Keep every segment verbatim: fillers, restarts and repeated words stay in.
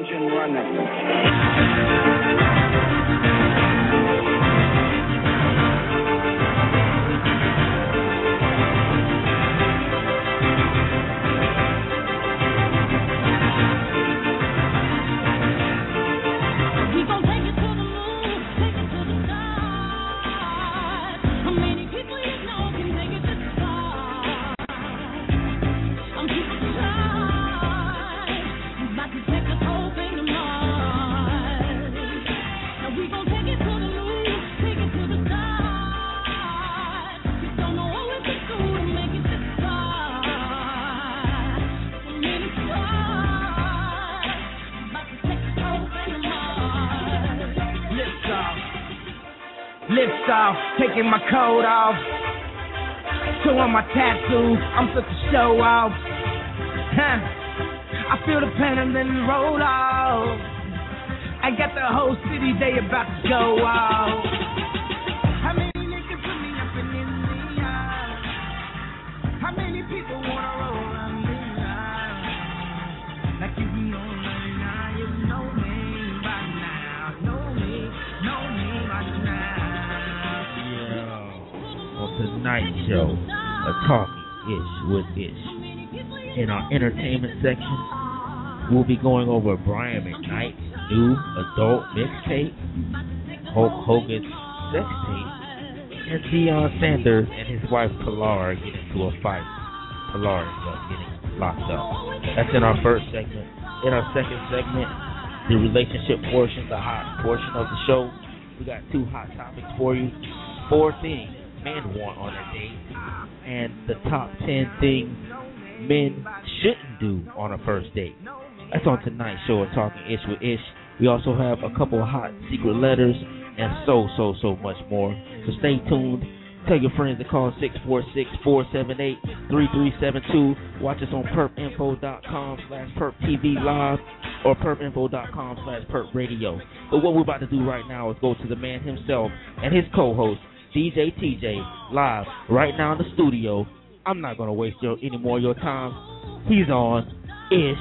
engine running. Lifts off, taking my coat off, showing my tattoos, I'm such a show off. Huh. I feel the pain and then roll off. I got the whole city, they about to go off. How many niggas put me up in India? How many people wanna roll on me? Like you be on right now, you know me by now, know me, know me by now. On tonight's show, a talking ish with ish. In our entertainment section, we'll be going over Brian McKnight's new adult mixtape, Hulk Hogan's sex tape, and Deion Sanders and his wife Pilar get into a fight. Pilar ends up getting locked up. That's in our first segment. In our second segment, the relationship portion, the hot portion of the show, we got two hot topics for you. Four things men want on a date, and the top ten things men shouldn't do on a first date. That's on tonight's show of Talking Ish with Ish. We also have a couple of hot secret letters and so, so, so much more. So stay tuned. Tell your friends to call six four six, four seven eight, three three seven two. Watch us on perpinfo.com slash perptv live or perpinfo.com slash perpradio. But what we're about to do right now is go to the man himself and his co-host, D J T J, live right now in the studio. I'm not going to waste your, any more of your time. He's on Ish.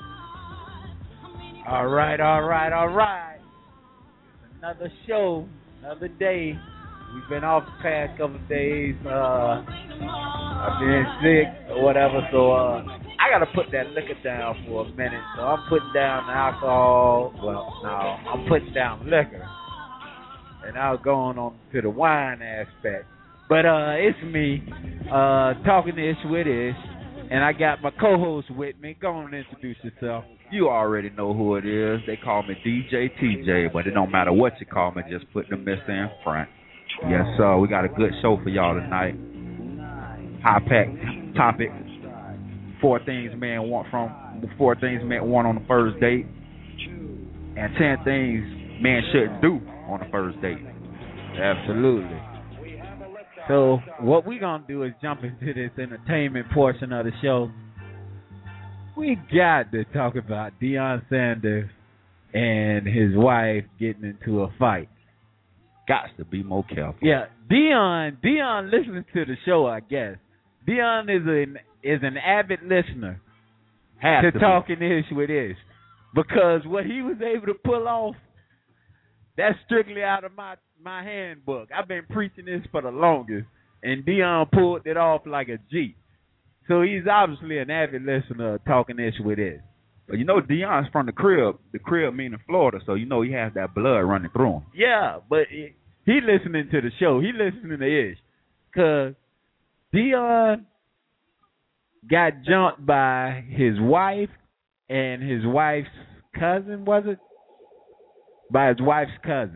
All right, all right, all right. Another show, another day. We've been off the past couple of days. Uh, I've been sick or whatever, so uh, I got to put that liquor down for a minute. So I'm putting down the alcohol. Well, no, I'm putting down liquor. And I'll go on, on to the wine aspect. But uh, it's me, uh, talking Ish with Ish, and I got my co-host with me. Go on and introduce yourself. You already know who it is. They call me D J T J, but it don't matter what you call me, just put the mister in front. Yes, sir. We got a good show for y'all tonight. High-packed topic. Four things men want from, four things men want on the first date, and ten things men shouldn't do on the first date. Absolutely. So what we're going to do is jump into this entertainment portion of the show. We got to talk about Deion Sanders and his wife getting into a fight. Got to be more careful. Yeah, Deion, Deion listens to the show, I guess. Deion is an is an avid listener Has to, to Talking Ish with Ish. Because what he was able to pull off, that's strictly out of my, my handbook. I've been preaching this for the longest, and Deion pulled it off like a G. So he's obviously an avid listener of Talking Ish with Ish. But you know, Deion's from the crib. The crib meaning Florida, so you know he has that blood running through him. Yeah, but he, he listening to the show. He listening to Ish. Because Deion got jumped by his wife and his wife's cousin, was it? By his wife's cousin.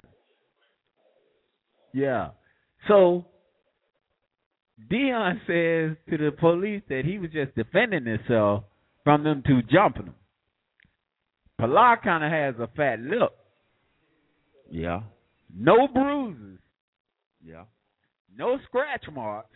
Yeah. So Deion says to the police that he was just defending himself from them two jumping him. Pilar kind of has a fat lip. Yeah. No bruises. Yeah. No scratch marks.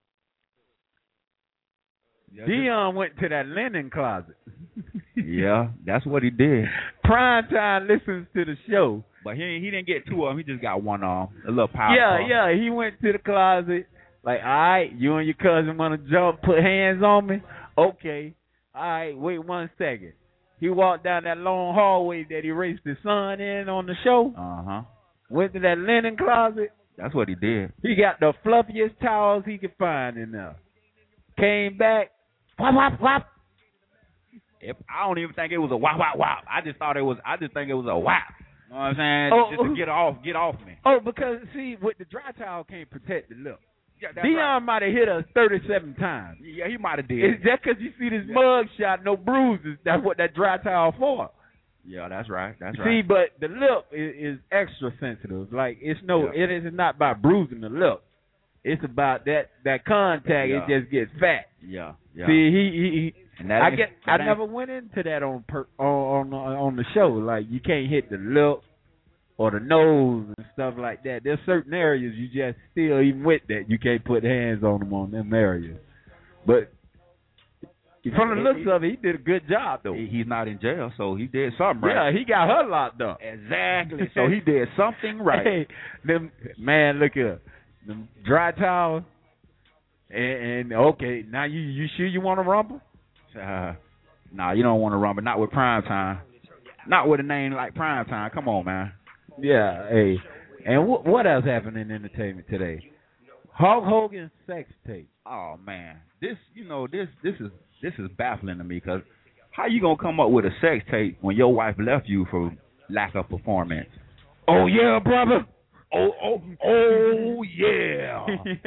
Yeah, Deion went to that linen closet. Yeah, that's what he did. Primetime listens to the show. But he he didn't get two of them. He just got one on. A little power. Yeah, car. yeah. He went to the closet. Like, all right, you and your cousin want to jump, put hands on me? Okay. All right, wait one second. He walked down that long hallway that he raced his son in on the show. Uh huh. Went to that linen closet. That's what he did. He got the fluffiest towels he could find in there. Came back. Whop, whop, whop. If, I don't even think it was a whop, whop, whop. I just thought it was, I just think it was a whop. You know what I'm saying? Oh, just to get off, get off me. Oh, because, see, with the dry towel can't protect the lip. Yeah, that's Dion right. might have hit us thirty-seven times. Yeah, he might have did. It's just because you see this Yeah. mug shot, no bruises. That's what that dry towel for. Yeah, that's right. That's See, right. but the lip is, is extra sensitive. Like, it's no, Yeah. it is not about bruising the lip. It's about that, that contact. Yeah. It just gets fat. Yeah, yeah. See, he, he, he and that I ain't- get, that I ain't- never went into that on per, on, on on the show. Like, you can't hit the lip or the nose and stuff like that. There's certain areas you just still, even with that, you can't put hands on them on them areas. But from the looks of it, he did a good job though. He- He's not in jail, so he did something right. Yeah, he got her locked up. Exactly. So he did something right. Hey, them man, look here, them dry towels. And, and okay, now you you sure you want to rumble? Uh, nah, you don't want to run, but not with prime time. Not with a name like prime time. Come on, man. Yeah, hey. And wh- what else happened in entertainment today? Hulk Hogan's sex tape. Oh man, this you know this this is this is baffling to me because how you gonna come up with a sex tape when your wife left you for lack of performance? Oh yeah, brother. Oh oh oh yeah.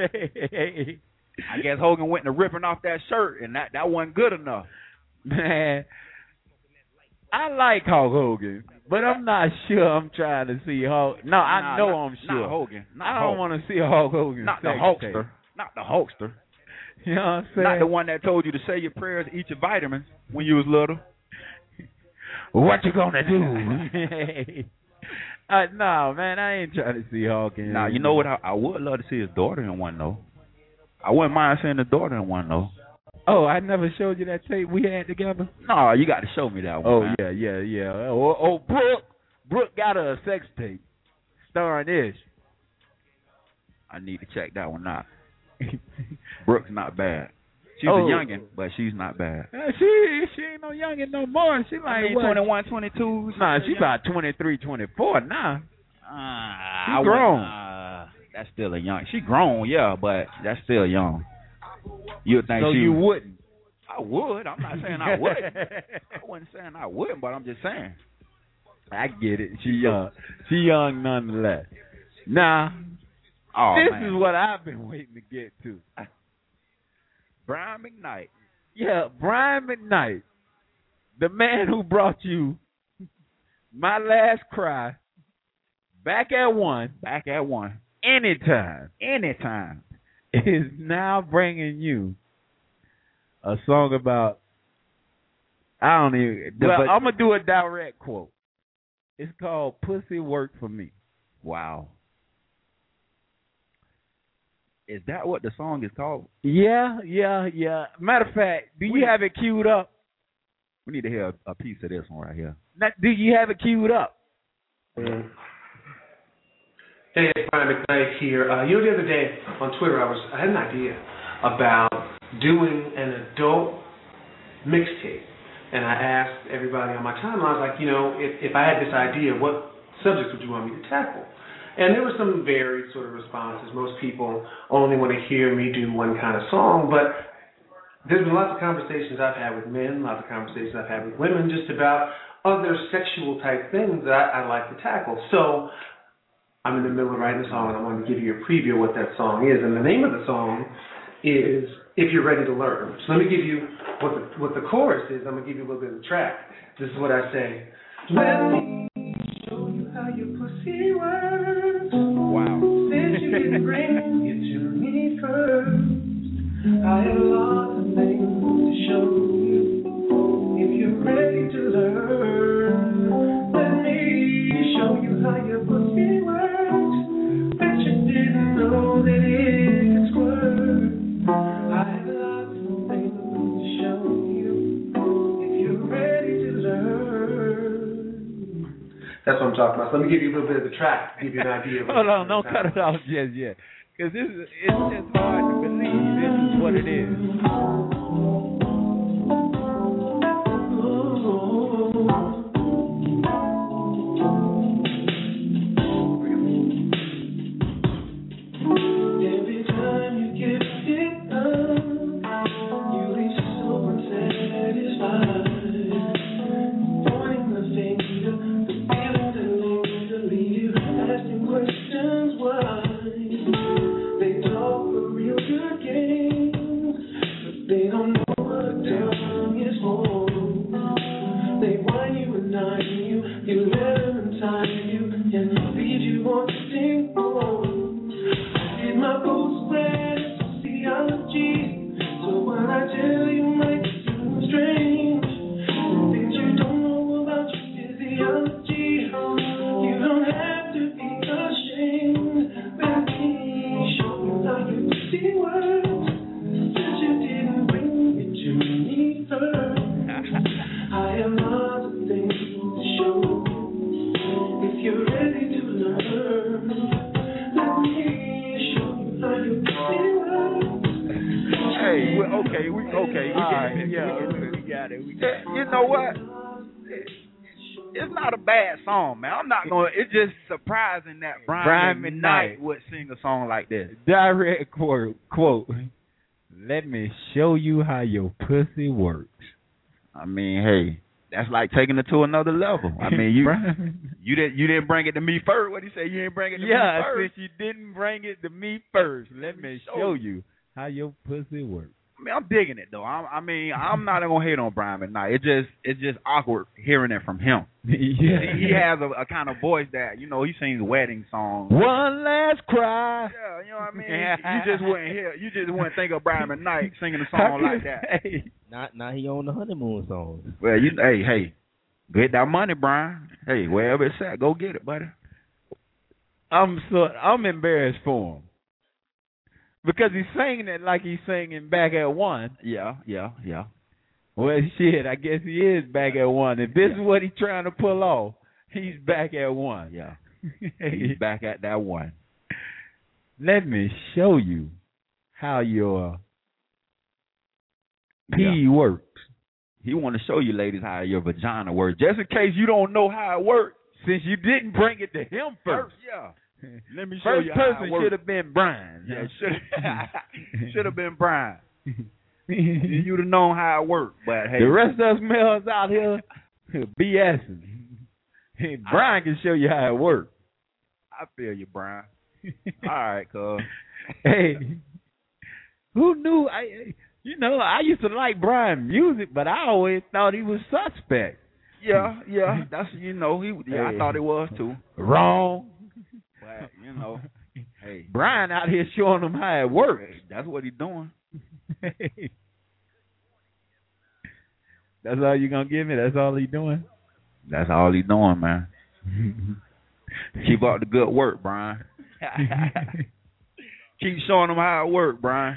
I guess Hogan went to ripping off that shirt and that that wasn't good enough. Man, I like Hulk Hogan, but I'm not sure I'm trying to see Hulk. No, I Nah, know not, I'm sure. Not Hogan. Not I don't Hulk. want to see Hulk Hogan. Not the sex Hulkster. tape. Not the Hulkster. You know what I'm saying? Not the one that told you to say your prayers, eat your vitamins when you was little. What you gonna do? uh, no, man, I ain't trying to see Hulk. In Now, you know what? I, I would love to see his daughter in one, though. I wouldn't mind seeing the daughter in one, though. Oh, I never showed you that tape we had together? No, you got to show me that one. Oh, man. yeah, yeah, yeah. Oh, oh, Brooke. Brooke got her a sex tape starring Ish. I need to check that one out. Brooke's not bad. She's Oh. a youngin', but she's not bad. Uh, she she ain't no youngin' no more. She like I mean, what? twenty-one, twenty-two. Nah, she about twenty-three, twenty-four now. Uh, She I grown. wouldn't, Uh, that's still a young. She grown, yeah, but that's still young. You would think So she you wouldn't? I would. I'm not saying I wouldn't. I wasn't saying I wouldn't, but I'm just saying. I get it. She young. She young nonetheless. Now, Oh, this man. is what I've been waiting to get to. Brian McKnight. Yeah, Brian McKnight, the man who brought you My Last Cry, Back at One, Back at one. Anytime, Anytime. is now bringing you a song about, I don't even, The- well, but- I'm going to do a direct quote. It's called Pussy Work For Me. Wow. Is that what the song is called? Yeah, yeah, yeah. Matter of fact, do you We- have it queued up? We need to hear a, a piece of this one right here. Now, do you have it queued up? Mm. Hey, it's Brian McKnight here. Uh, you know, the other day on Twitter, I was I had an idea about doing an adult mixtape, and I asked everybody on my timeline, I was like, you know, if, if I had this idea, what subjects would you want me to tackle? And there were some varied sort of responses. Most people only want to hear me do one kind of song, but there's been lots of conversations I've had with men, lots of conversations I've had with women, just about other sexual type things that I, I like to tackle. So I'm in the middle of writing a song, and I wanted to give you a preview of what that song is. And the name of the song is If You're Ready to Learn. So let me give you what the, what the chorus is. I'm going to give you a little bit of the track. This is what I say. Let me show you how your pussy works. Wow. Since you didn't bring it to me first, I have lots of things to show you. If you're ready to learn, let me show you how your pussy works. Bet you didn't know that it could squirt. I have lots of things to show you. If you're ready to learn. That's what I'm talking about. So let me give you a little bit of the track to give you an idea of Hold on, don't cut it off just yet. Because this is, it's just hard to believe this is what it is. inside you and lead you on to think more. I did my boots spread sociology, so what I tell you might seem strange. Things you don't know about your physiology, you don't have to be ashamed. Let me show you how you see words, since you didn't bring it to me first. I have lots of things to show. If you're ready to learn, let me show you how you see words. Hey, we, okay, we okay. We All get right, it. yeah, We, we got it. We got yeah, it. you know what? It- It's not a bad song, man. I'm not gonna. It's just surprising that Brian, Brian McKnight McKnight would sing a song like this. Direct quote, quote. Let me show you how your pussy works. I mean, hey, that's like taking it to another level. I mean, you Brian, you didn't you didn't bring it to me first. What did you say? You didn't bring it to yeah, me first. since you didn't bring it to me first, let me show you how your pussy works. I mean, I'm digging it though. I'm, I mean, I'm not gonna hate on Brian McKnight. It just it's just awkward hearing it from him. Yeah, He has a, a kind of voice that, you know, he sings wedding songs. One last cry. Yeah, you know what I mean? You just wouldn't hear, you just wouldn't think of Brian McKnight singing a song like that. Hey, Not, not he on the honeymoon songs. Well, you, hey, hey, get that money, Brian. Hey, wherever it's at, go get it, buddy. I'm so I'm embarrassed for him because he's singing it like he's singing back at one. Yeah, yeah, yeah. Well, shit, I guess he is back at one. If this is what he's trying to pull off, he's back at one. Yeah. He's back at that one. Let me show you how your pee works. He want to show you ladies how your vagina works, just in case you don't know how it works. Since you didn't bring it to him first. Yeah. Let me show First you how person it works. should have been Brian. Yeah, should should have been Brian. You'd have known how it worked, but hey, The rest of us males out here BSing. Hey, Brian can show you how it works. I feel you, Brian. All right, cuz. Hey, who knew? I, you know, I used to like Brian music, but I always thought he was suspect. Yeah, yeah, that's you know he. Yeah, Hey. I thought it was too. Wrong. But you know, hey, Brian out here showing them how it works. that's what he's doing. That's all you gonna give me? That's all he doing? That's all he's doing, man. Keep up the good work, Brian. Keep showing them how it works, Brian.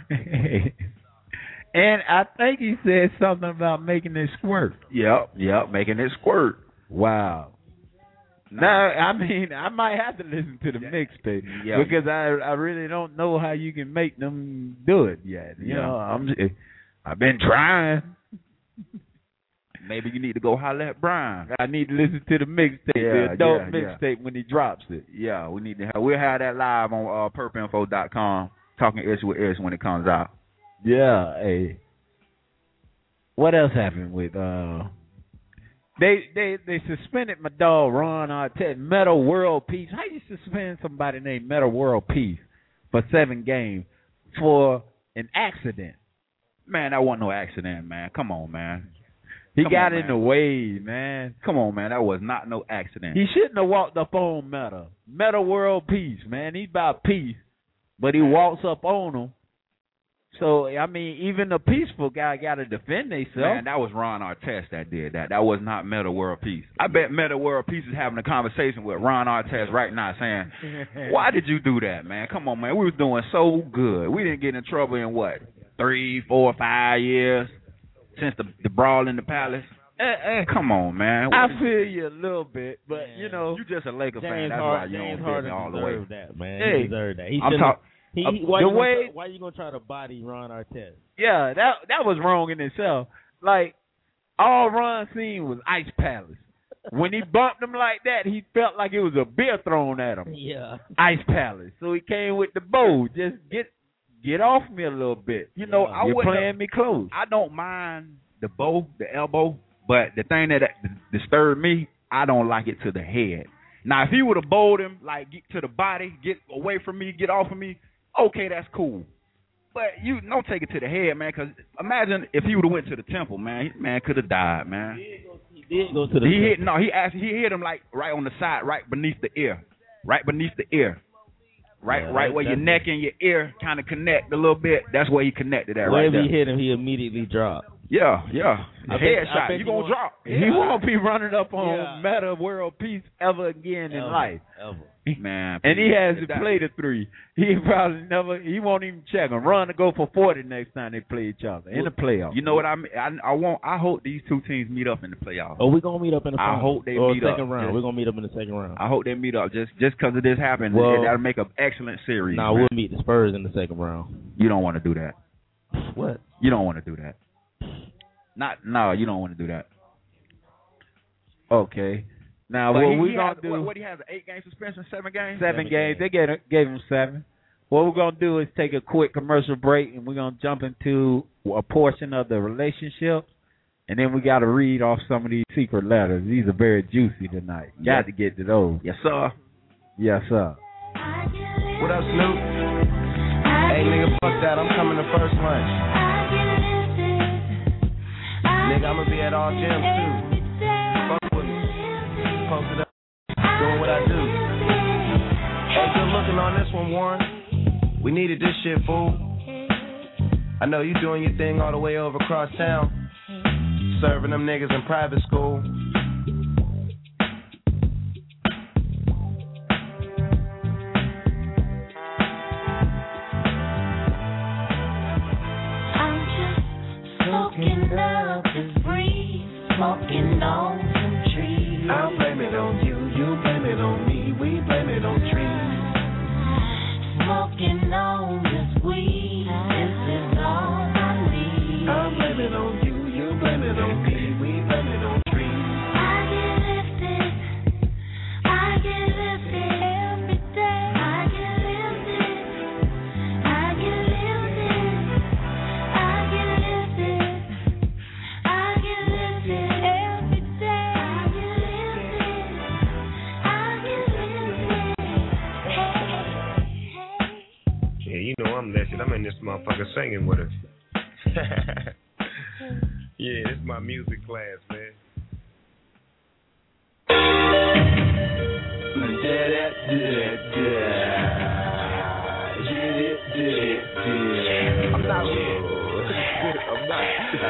And I think he said something about making it squirt. Yep, yep, making it squirt. Wow. Now, I mean, I might have to listen to the mixtape Yeah. because I I really don't know how you can make them do it yet. You Yeah. know, I'm just, I've been trying. Maybe you need to go holler at Brian. I need to listen to the mixtape, Yeah, the adult yeah, yeah. mixtape when he drops it. Yeah, we need to have. We'll have that live on uh, perp info dot com. Talking Ish with Ish when it comes out. Yeah. Hey. What else happened with uh? They they they suspended my dog Ron Artest, Metal World Peace. How you suspend somebody named Metal World Peace for seven games for an accident? Man, that wasn't no accident, man. Come on, man. He Come got on, in man. the way, man. Come on, man. That was not no accident. He shouldn't have walked up on Metal. Metal World Peace, man. He's about peace, but he walks up on him. So, I mean, even the peaceful guy got to defend himself. Man, that was Ron Artest that did that. That was not Metal World Peace. I bet Metal World Peace is having a conversation with Ron Artest right now saying, why did you do that, man? Come on, man. We was doing so good. We didn't get in trouble in, what, three, four, five years since the, the brawl in the palace? Eh, eh. Come on, man. I feel you a little bit, but, Man. you know. You just a Laker fan. James That's Harden, why you James don't feel Harden me all the way. deserved that, man. Hey, he deserved that. He I'm should've- talking. He, Uh, he, why, the you gonna way- try, why you gonna try to body Ron Artest? Yeah, that that was wrong in itself. Like, all Ron seen was Ice Palace. When he bumped him like that, he felt like it was a beer thrown at him. Yeah. Ice Palace. So he came with the bow. Just get get off me a little bit. You know, Yeah. I You're wouldn't have- playing me close. I don't mind the bow, the elbow, but the thing that disturbed me, I don't like it to the head. Now, if he would have bowled him, like, get to the body, get away from me, get off of me, okay, that's cool. But you don't take it to the head, man, because imagine if he would have went to the temple, man. He- Man could have died, man. He did go, he did go to the. He hit no. He actually he hit him like right on the side, right beneath the ear, right beneath the ear, right Yeah, right that- where your that's- neck and your ear kind of connect a little bit. That's where he connected that right Wherever there. he hit him, he immediately dropped. Yeah, yeah. I bet- I Headshot. bet You you gonna won't- drop? He Yeah. won't be running up on Yeah. Meta World Peace ever again in Ever, life. Ever. Man, And he please. hasn't If that- played a three. He probably never. He won't even check him. Run to go for forty next time they play each other in the playoffs. You know what I mean? I, I want. I hope these two teams meet up in the playoffs. Oh, we're gonna meet up in the I final. hope they or meet second up. round. Just- We're gonna meet up in the second round. I hope they meet up just just because of this happened. Well- That'll make an excellent series. Nah, man. we'll meet the Spurs in the second round. You don't want to do that. What? You don't want to do that. Not no. You don't want to do that. Okay. Now But what he- we he gonna has- do? What, what he has? An eight game suspension, seven games. seven, Seven games. games. They gave gave him seven. What we're gonna do is take a quick commercial break, and we're gonna jump into a portion of the relationship, and then we got to read off some of these secret letters. These are very juicy tonight. Got Yeah. to get to those. Yes, sir. Yes, sir. What up, Snoop? Hey, nigga, fuck that. I'm coming to first lunch. Nigga, I'ma be at all gyms too. Fuck with me. Posted up, doing what I do. Hey, good looking on this one, Warren. We needed this shit, fool. I know you doing your thing all the way over across town, serving them niggas in private school. Smoking up this breeze, smoking on some trees. I'll blame it on you, you blame it on me, we blame it on trees. Smoking on this weed, this is all I need. I'll blame it on you, you blame it on me, we blame it on trees. I get lifted, I get lifted every day. I get lifted, I get lifted, I get lifted, I get lifted every day. I get lifted, I get lifted. Hey, hey. Yeah, you know I'm lifted. I'm in this motherfucker singing with us. Yeah, this is my music class, man. I'm not here. I'm not.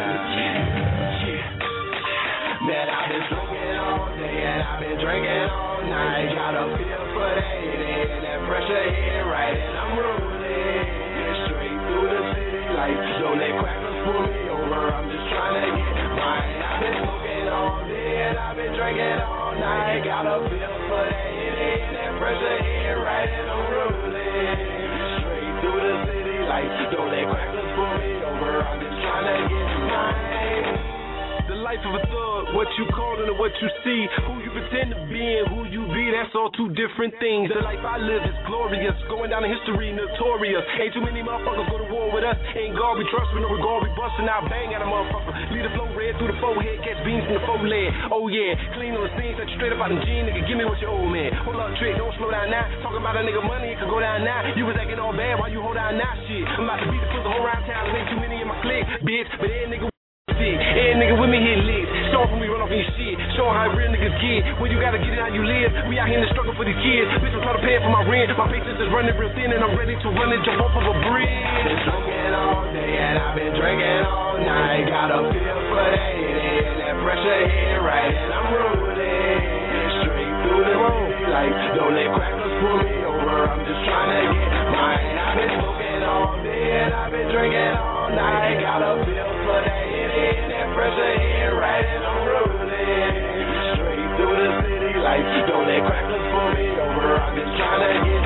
Man, I've been smoking all day and I've been drinking all night. Got a feel for that hit and that pressure hit right, and I'm rolling straight through the city like don't let crackers pull me over. I'm just trying to get mine. I've been smoking all day and I've been drinking all night. Got a feel for that hit and that pressure hit right, and I'm rolling straight through the city like don't let crackers pull me over. I'm just trying to get mine. The life of a thug, what you call it and what you see, who you pretend to be and who you be, that's all two different things. The life I live is glorious, going down in history, notorious. Ain't too many motherfuckers go to war with us. Ain't God we trust, with no regard, we bustin' out, bang at a motherfucker. Lead the flow red through the forehead, catch beans from the foreleg. Oh yeah, clean on the scene, set you straight up out the gene, nigga, give me what you owe, man. Hold up, trick, don't slow down now. Talking about a nigga money, it could go down now. You was acting all bad while you hold down now, shit. I'm about to beat the foot the whole round town, there ain't too many in my clique, bitch. But every nigga Hey, nigga, with me hit licks. Show for me run off in your shit. Show how real niggas get. When you gotta get it how you live. We out here in the struggle for these kids. Bitch, I'm trying to pay for my rent. My patience is running real thin and I'm ready to run and jump off of a bridge. Been smoking all day and I've been drinking all night. Got a feel for that hit and that pressure hit right, and I'm rolling straight through the city like don't let crackers pull me over. I'm just trying to get mine. I've been smoking all day and I've been drinking all night. Got a feel for that hit and that pressure hit right, and I'm rolling straight through the city like don't let crackers pull me over. I'm just trying to get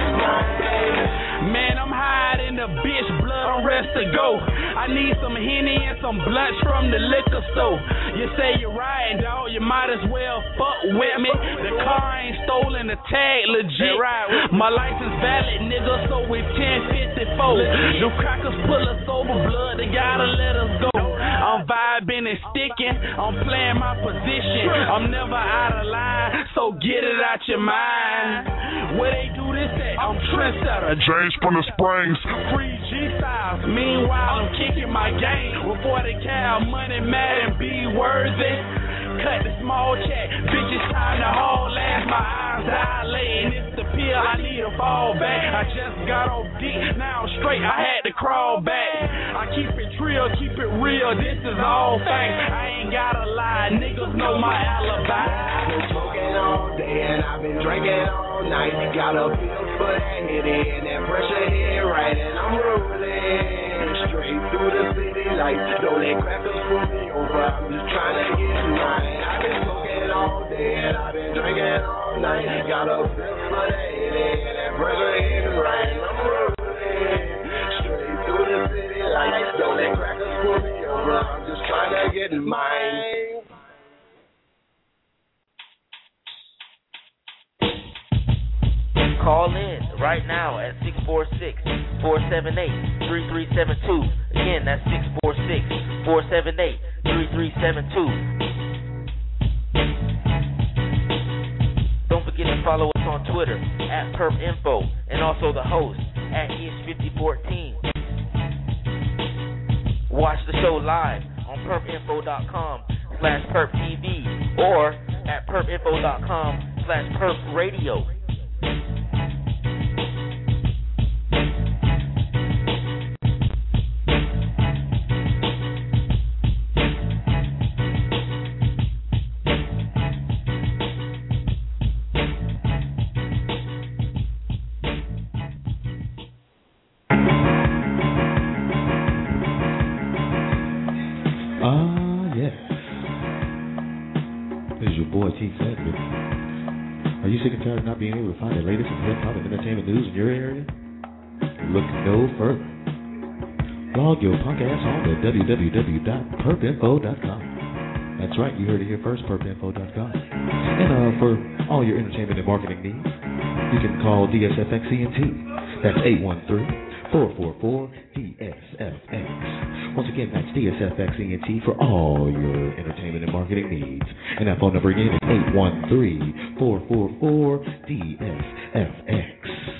mine. Man, I'm high in the bitch, blood on rest to go. I need some Henny and some blunts from the liquor store. You say you're riding, dog, you might as well fuck with me. The car ain't stolen, the tag legit. My license valid, nigga, so with ten fifty-four. The crackers pull us over, blood, they gotta let us go. I'm vibing and sticking, I'm playing my position. I'm never out of line, so get it out your mind. Where they do this at? I'm trendsetter. James from the Springs. Free G-Styles. Meanwhile, I'm kicking my game with forty cal money, mad and be worthy. cut the small check. Bitches trying to haul ass, my eyes dilating. It's the pill, I need a fall back. I just got off deep, now I'm straight, I had to crawl back. I keep it real, keep it real, this is all facts. I ain't gotta lie, niggas know my alibi. I've been smoking all day and I've been drinking all night. Got a feel for that hit and that pressure hit right, and I'm rolling straight through the city lights. Don't let crackers pull me over, I'm just trying to get mine. I've been smoking all day and I've been drinking all night. Got a feel for that hit and that pressure hit right, and I'm rolling straight through the city lights. Don't let crackers pull me over, I'm just trying to get mine. Call in right now at six four six, four seven eight, three three seven two. Again, that's six four six, four seven eight, three three seven two. Don't forget to follow us on Twitter at PerpInfo and also the host at Ish fifty fourteen. Watch the show live on perpinfo.com slash perptv or at perpinfo.com slash perpradio. Not being able to find the latest in hip-hop and entertainment news in your area? Look no further. Log your punk ass on to w w w dot perp info dot com. That's right, you heard it here first, perp info dot com. And uh, for all your entertainment and marketing needs, you can call D S F X E N T. That's eight one three, four four four, D S F X. Once again, that's D S F X E N T for all your entertainment and marketing needs. And that phone number again is eight one three, four four four, D S F X.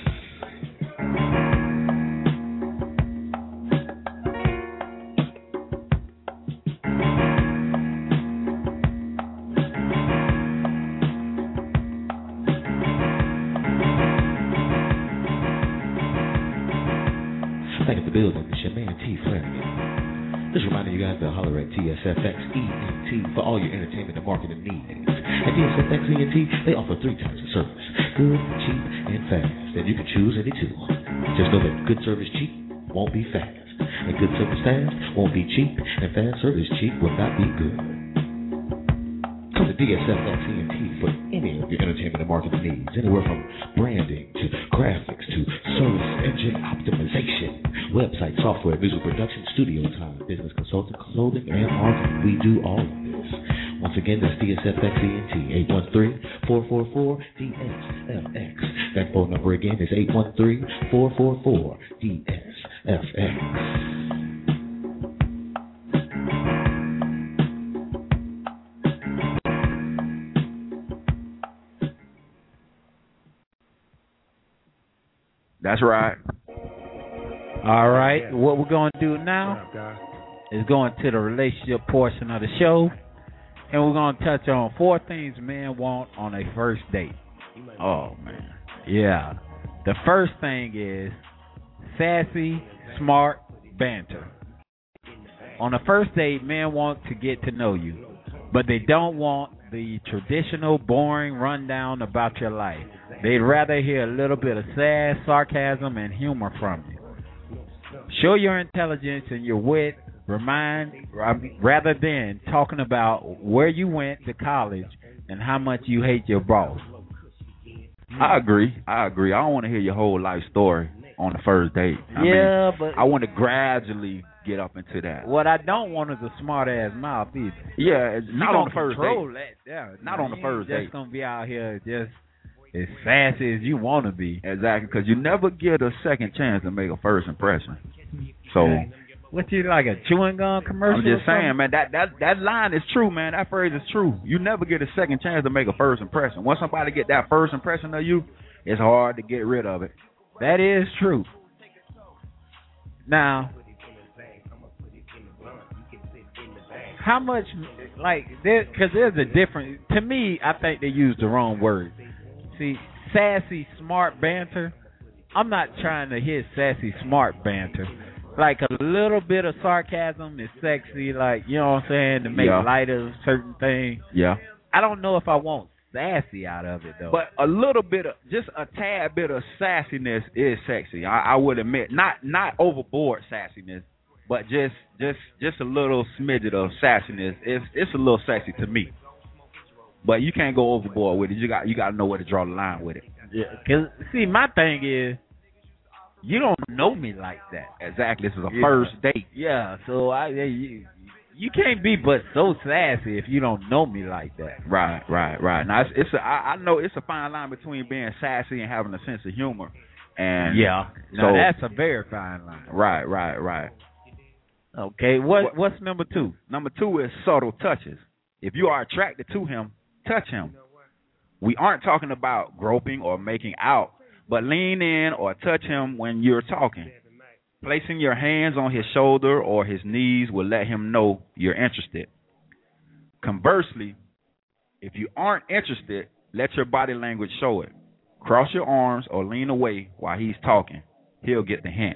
Back at the building, it's your man T. Flanagan. Just reminding you guys to holler at T S F X E N T for all your entertainment and marketing needs. At T S F X E N T, they offer three types of service: good, cheap, and fast. And you can choose any two. Just know that good service cheap won't be fast, and good service fast won't be cheap, and fast service cheap will not be good. Come to D S F X E N T for any of your entertainment and marketing needs, anywhere from branding to graphics to service engine optimization, website, software, music production, studio time, business consulting, clothing, and marketing. We do all of this. Once again, that's D S F X E N T, eight one three, four four four, D S F X. That phone number again is eight one three, four four four, D S F X. That's right. All right, what we're going to do now is go into the relationship portion of the show, and we're going to touch on four things men want on a first date. Oh, man. Yeah. The first thing is sassy, smart banter. On a first date, men want to get to know you, but they don't want the traditional, boring rundown about your life. They'd rather hear a little bit of sass, sarcasm, and humor from you. Show your intelligence and your wit, remind rather than talking about where you went to college and how much you hate your boss. I agree. I agree. I don't want to hear your whole life story on the first date. I yeah, mean, but I want to gradually get up into that. What I don't want is a smart ass mouth either. Yeah, it's not on the first date. That. Yeah, not no, on the first just date. Just gonna be out here just as sassy as you want to be. Exactly, because you never get a second chance to make a first impression. So, what you like, a chewing gum commercial? I'm just saying, man, that, that that line is true, man. That phrase is true. You never get a second chance to make a first impression. Once somebody get that first impression of you, it's hard to get rid of it. That is true. Now, how much, like, there, because there's a difference. To me, I think they use the wrong word. See, sassy, smart banter, I'm not trying to hit sassy, smart banter. Like, a little bit of sarcasm is sexy, like, you know what I'm saying, to make Yeah. light of certain things. Yeah. I don't know if I want sassy out of it, though. But a little bit of, just a tad bit of sassiness is sexy. I, I would admit, not not overboard sassiness, but just just just a little smidget of sassiness. It's it's a little sexy to me. But you can't go overboard with it. You got you got to know where to draw the line with it. Yeah, cause see, my thing is, you don't know me like that. Exactly. This is a Yeah. first date. Yeah, so I you, you can't be but so sassy if you don't know me like that. Right, right, right. Now it's, it's a, I, I know it's a fine line between being sassy and having a sense of humor. And Yeah, so now that's a very fine line. right, right, right. Okay, what, What- what's number two? Number two is subtle touches. If you are attracted to him, touch him. We aren't talking about groping or making out, but lean in or touch him when you're talking. Placing your hands on his shoulder or his knees will let him know you're interested. Conversely, if you aren't interested, let your body language show it. Cross your arms or lean away while he's talking. He'll get the hint.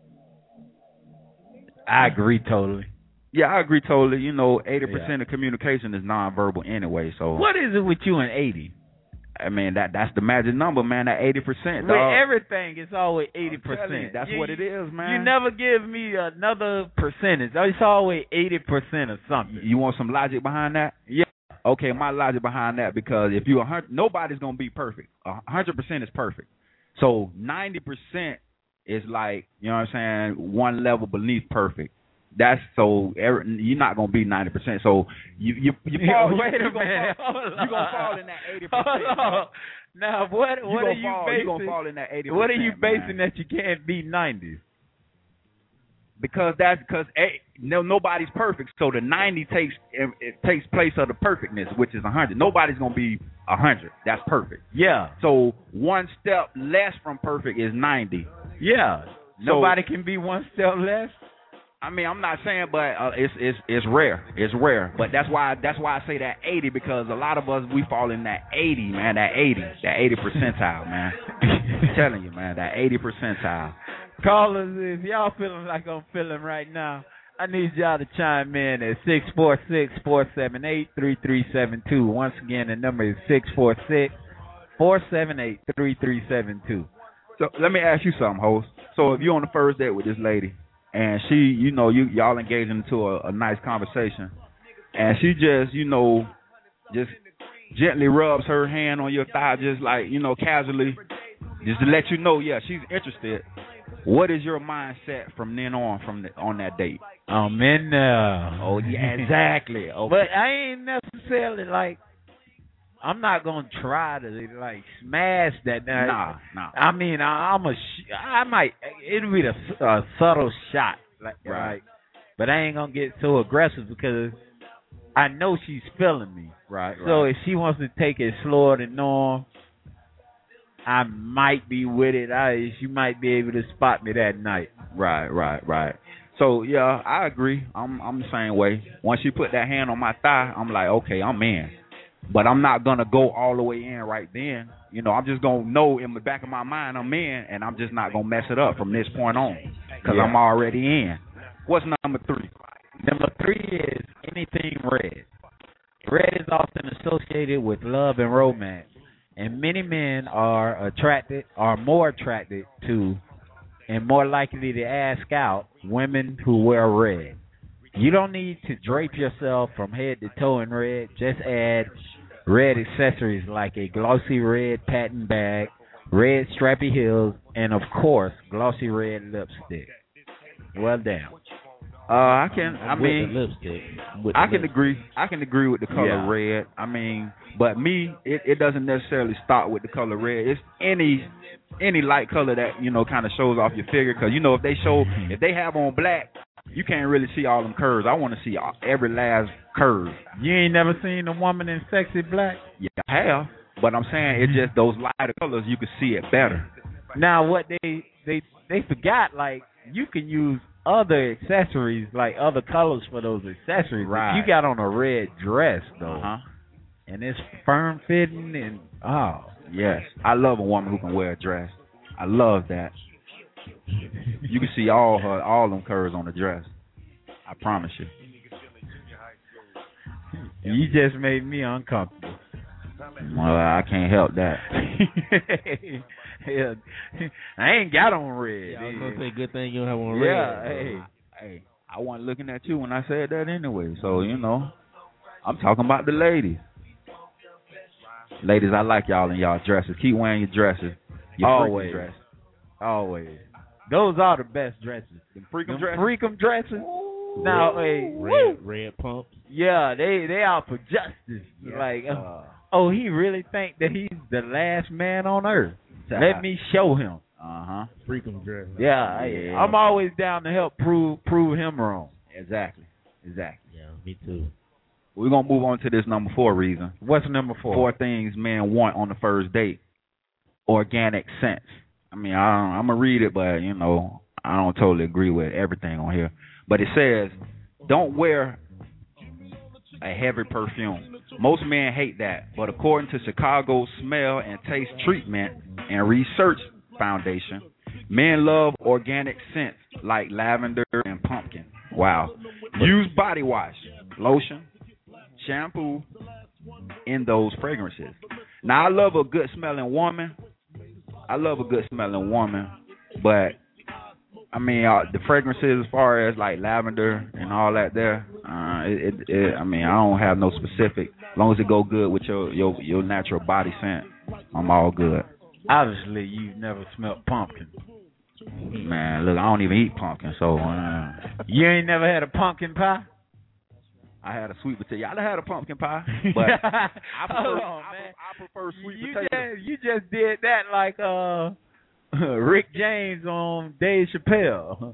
I agree totally. Yeah, I agree totally. You know, eighty percent of communication is nonverbal anyway. So What is it with you and eighty? I mean, that that's the magic number, man. That eighty percent. With everything, it's always eighty I'm telling you, percent. that's what it is, man. You never give me another percentage. It's always eighty percent of something. You want some logic behind that? Yeah. Okay, my logic behind that, because if you a hundred, nobody's gonna be perfect. A hundred percent is perfect. So ninety percent is like, you know what I'm saying, one level beneath perfect. That's so every, you're not gonna be ninety percent. So you you you fall. Wait you, a you gonna minute. fall, Hold you're gonna fall in that eighty percent. Now what You what gonna are you fall, basing? You gonna fall in that eighty percent. What are you basing man. that you can't be ninety? Because that's because no nobody's perfect. So the ninety takes it, it takes place of the perfectness, which is a hundred. Nobody's gonna be a hundred. That's perfect. Yeah. So one step less from perfect is ninety. Yeah. So, Nobody can be one step less. I mean, I'm not saying, but uh, it's it's it's rare. It's rare. But that's why that's why I say that eighty, because a lot of us, we fall in that eighty, man. That eighty, that eighty percentile, man. I'm telling you, man, that eighty percentile. Callers, if y'all feeling like I'm feeling right now, I need y'all to chime in at six four six, four seven eight, three three seven two. Once again, the number is six four six, four seven eight, three three seven two. So let me ask you something, host. So if you're on the first date with this lady, and she, you know, you y'all engaging into a, a nice conversation, and she just, you know, just gently rubs her hand on your thigh, just like, you know, casually, just to let you know, yeah, she's interested. What is your mindset from then on, from the, on that date? I'm in there. Oh yeah, exactly. Okay. But I ain't necessarily like, I'm not gonna try to like smash that. Nah, nah. I mean, I, I'm a, sh- I might. It'll be a, a subtle shot, like, Right. right. But I ain't gonna get so aggressive because I know she's feeling me. Right. So right. if she wants to take it slower than normal, I might be with it. I she might be able to spot me that night. Right, right, right. So yeah, I agree. I'm I'm the same way. Once you put that hand on my thigh, I'm like, okay, I'm in. But I'm not gonna go all the way in right then. You know, I'm just gonna know in the back of my mind I'm in, and I'm just not gonna mess it up from this point on, because Yeah. I'm already in. What's number three? Number three is anything red. Red is often associated with love and romance, and many men are attracted, are more attracted to, and more likely to ask out women who wear red. You don't need to drape yourself from head to toe in red. Just add red accessories like a glossy red patent bag, red strappy heels, and of course, glossy red lipstick. Well, damn. Uh, I can. I With mean, the lipstick. With the I can lipstick. agree. I can agree with the color Yeah. red. I mean, but me, it, it doesn't necessarily start with the color red. It's any any light color that, you know, kind of shows off your figure. Because, you know, if they show, if they have on black, you can't really see all them curves. I want to see all, every last curve. You ain't never seen a woman in sexy black? Yeah, I have. But I'm saying it's just those lighter colors, you can see it better. Now, what they they they forgot, like, you can use other accessories, like other colors for those accessories. Right. If you got on a red dress though, Uh-huh. and it's firm fitting, and oh Yes. I love a woman who can wear a dress. I love that. You can see all her, all them curves on the dress. I promise you. you just made me uncomfortable. Well, I can't help that. Yeah. I ain't got on red. Yeah, I was gonna say good thing you don't have on Yeah, red. hey. Hey, I wasn't looking at you when I said that anyway. So, you know, I'm talking about the ladies. Ladies, I like y'all in y'all dresses. Keep wearing your dresses. Your Always. freaking dress. Always. Those are the best dresses. Them freakum Them dresses. freakum dresses. Now, hey, Red, red pumps. yeah, they they out for justice. Yeah. Like, uh, Uh, oh, he really think that he's the last man on earth. Yeah. Let me show him. Uh-huh. Freakum dress. Yeah, Yeah. I, I'm always down to help prove prove him wrong. Exactly. Exactly. Yeah, me too. We're going to move on to this number four reason. What's number four? Four things men want on the first date. Organic sense. I mean, I don't, I'm going to read it, but, you know, I don't totally agree with everything on here. But it says, don't wear a heavy perfume. Most men hate that, but according to Chicago's Smell and Taste Treatment and Research Foundation, men love organic scents like lavender and pumpkin. Wow. Use body wash, lotion, shampoo in those fragrances. Now, I love a good smelling woman. I love a good smelling woman, but I mean, uh, the fragrances as far as like lavender and all that there, uh, it, it, it, I mean, I don't have no specific. As long as it go good with your your, your natural body scent, I'm all good. Obviously, you've never smelled pumpkin. Man, look, I don't even eat pumpkin, so uh, You ain't never had a pumpkin pie? I had a sweet potato. Y'all had a pumpkin pie, but I prefer, Hold on, I, man. I prefer sweet You potato. just, you just did that like uh Rick James on Dave Chappelle.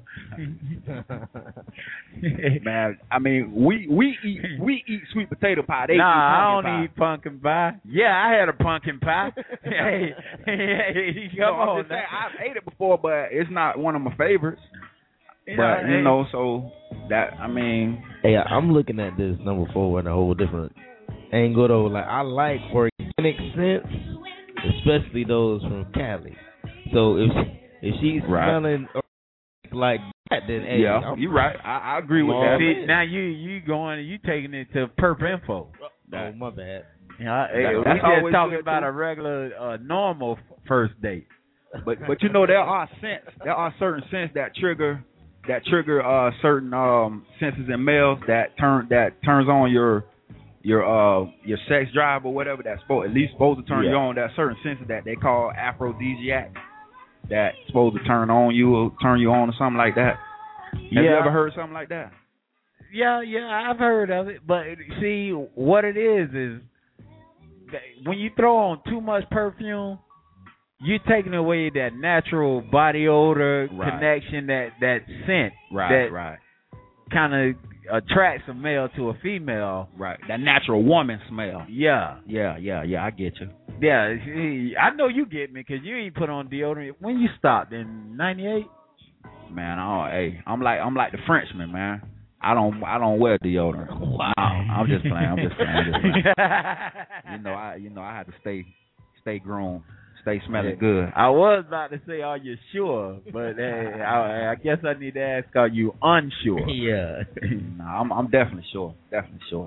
Man, I mean, we we eat we eat sweet potato pie. They nah, eat I pumpkin don't pie. eat pumpkin pie. Yeah, I had a pumpkin pie. hey, hey, come No, I'm on. just saying, now. I've ate it before, but it's not one of my favorites. Yeah, But you hey. know, so that I mean, Hey, I'm looking at this number four in a whole different angle though. Like I like organic scents, especially those from Cali. So if if she's Right. smelling like that, then hey, yeah, I'm, you're right. I, I agree with Oh, that. See, now you you going you taking it to perp info. oh my bad. Yeah, hey, That- we that's just always talking good, about too. a regular uh, normal f- first date. But but you know, there are scents. There are certain scents that trigger that trigger uh certain um senses in males that turn that turns on your your uh your sex drive or whatever. That's supposed at least supposed to turn Yeah. you on. There are certain senses that they call aphrodisiac that's supposed to turn on you or turn you on or something like that. Have you Yeah. ever heard something like that? Yeah, yeah, I've heard of it, but see, what it is is that when you throw on too much perfume, you're taking away that natural body odor Right. connection, that that scent Right, that right, kind of attracts a male to a female. right. That natural woman smell. Yeah, Yeah, yeah, yeah. I get you. yeah. See, I know you get me because you ain't put on deodorant when you stopped in ninety-eight. Man, oh, hey, I'm like I'm like the Frenchman, man. I don't I don't wear deodorant. Wow. No, I'm just playing. I'm just playing. I'm just playing. You know, I you know I had to stay stay groomed, stay smelling good. I was about to say, are you sure? But hey, I, I guess I need to ask, are you unsure? Yeah. No, I'm I'm definitely sure, definitely sure.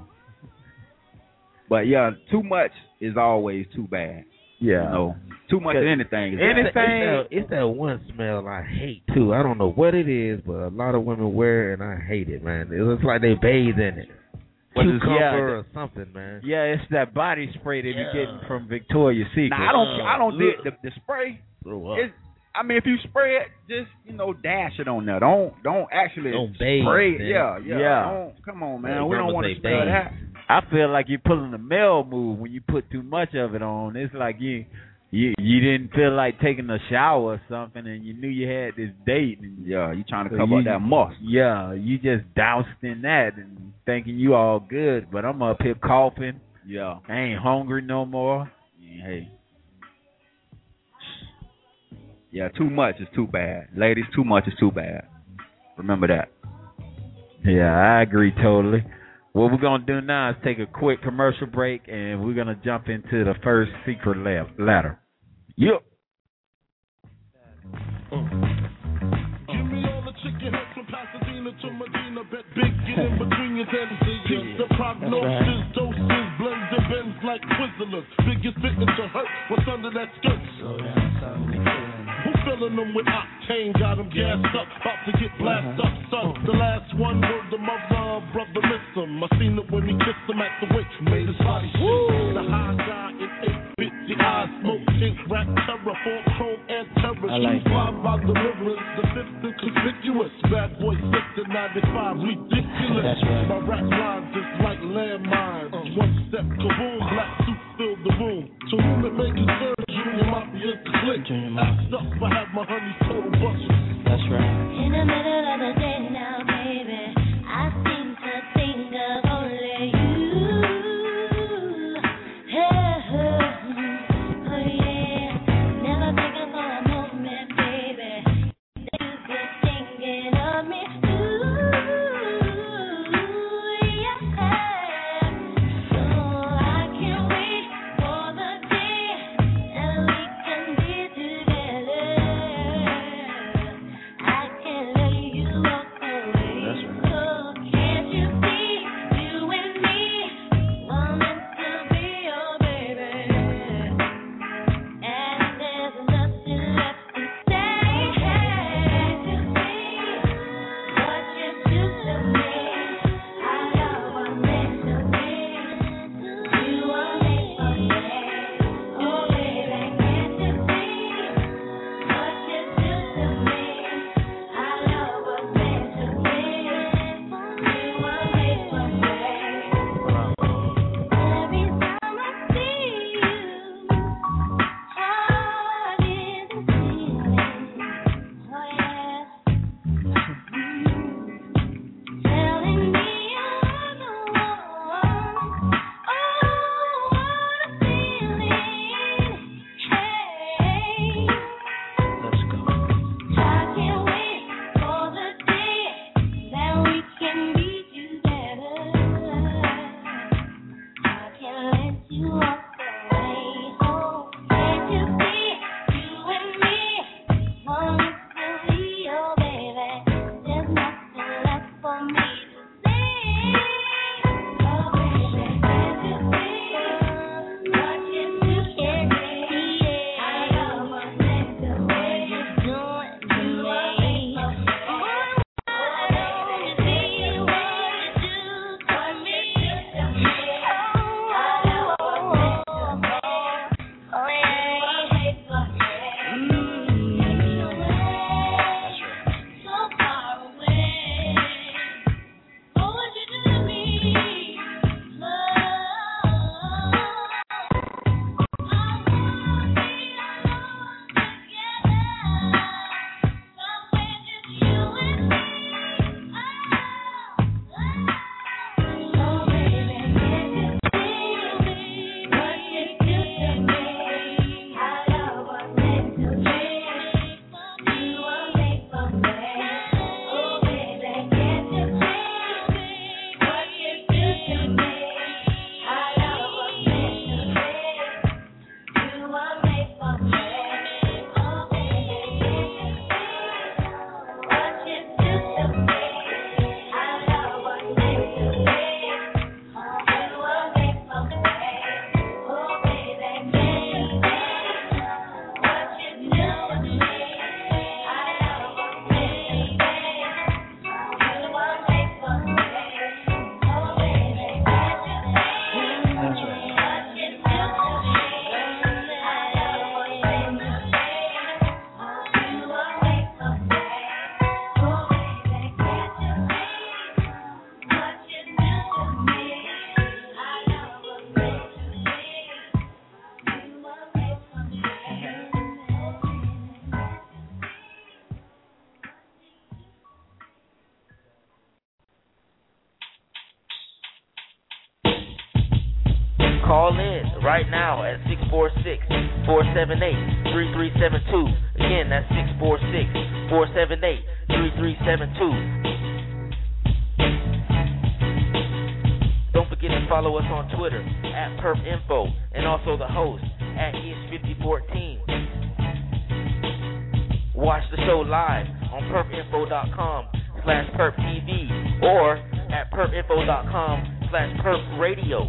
But yeah, too much is always too bad. Yeah. You know, too much of anything is Anything- bad. It's that, it's that one smell I hate too. I don't know what it is, but a lot of women wear it and I hate it, man. It looks like they bathe in it. What is- Cucumber yeah, or something, man. Yeah, it's that body spray they Yeah. be getting from Victoria's Secret. Nah, I don't I don't Uh, dig the, the spray. Throw up. It's, I mean, if you spray it, just you know, dash it on there. Don't don't actually Don't bathe spray it. in it. Yeah, yeah. Yeah. Don't, come on, man. Yeah, we don't grandma want say to smell bathe. that. I feel like you're pulling a male move when you put too much of it on. It's like you you you didn't feel like taking a shower or something, and you knew you had this date. And Yeah, you trying to So cover you- up that must. yeah, you just doused in that and thinking you all good, but I'm up here coughing. Yeah. I ain't hungry no more. Hey. Yeah, too much is too bad. Ladies, too much is too bad. Remember that. Yeah, I agree totally. What we're going to do now is take a quick commercial break, and we're going to jump into the first secret lab, ladder. Yep. Give me all the chicken heads from Pasadena to Medina. Bet big, get in between your tendencies. The prognosis, doses, blends and bends like Twizzlers. Biggest fitness to hurt what's under that skirt. Slow down, son, we feeling. Who filling them with octane? Got them gassed up, about to get blasted up, son. The last one word the mother, brother, miss him. I seen it when he kissed him at the wake. Made his body shake. The high guy in eight bit, the eyes smoke, ink, rap, terror, four chrome and terror. I like Fly by the rivers, the fifth inconspicuous. Bad boy six to ninety-five, ridiculous. That's right. My rap lines is like landmines. Uh, One step, kaboom, black suit filled the room. To whom it may concern, Junior Mafia click. Act up, I have my honey's total bustle. That's right. In the middle of the day now, baby, I seem to think of only you. Hey, oh yeah, never thinking for a moment, baby, that you been thinking of me. Ooh, yeah. So I can't wait for the day that we can be together. I can't let you walk away. That's right. Oh, can't you see, you and me were meant to be, oh baby. And there's nothing left to say. Can't you see what you do to me? I know what meant to be. You were made for me. Oh baby, can't you see what you do to me? I know what meant to be. You were made for me. Every time I see you, heart is beating. Oh yeah, telling me you're the one. Oh, what a feeling. Hey. Let's go. I can't wait for the day that we can be together. I can't let you walk away. Oh, can't you see, you and me want to be, oh baby. There's nothing left for me to say. Oh baby, can't you see what you do to me? I know what meant to be. Doing to me. Oh, baby, see what you do for me. Oh, I know what meant to be. Oh yeah, so far away. Oh, what you do to me, love. Call in right now at six four six, four seven eight, three three seven two. Again, that's six four six, four seven eight, three three seven two. Don't forget to follow us on Twitter at Perp Info and also the host at Ish fifty fourteen. Watch the show live on perpinfo.com slash perp TV or at perpinfo.com slash perp radio.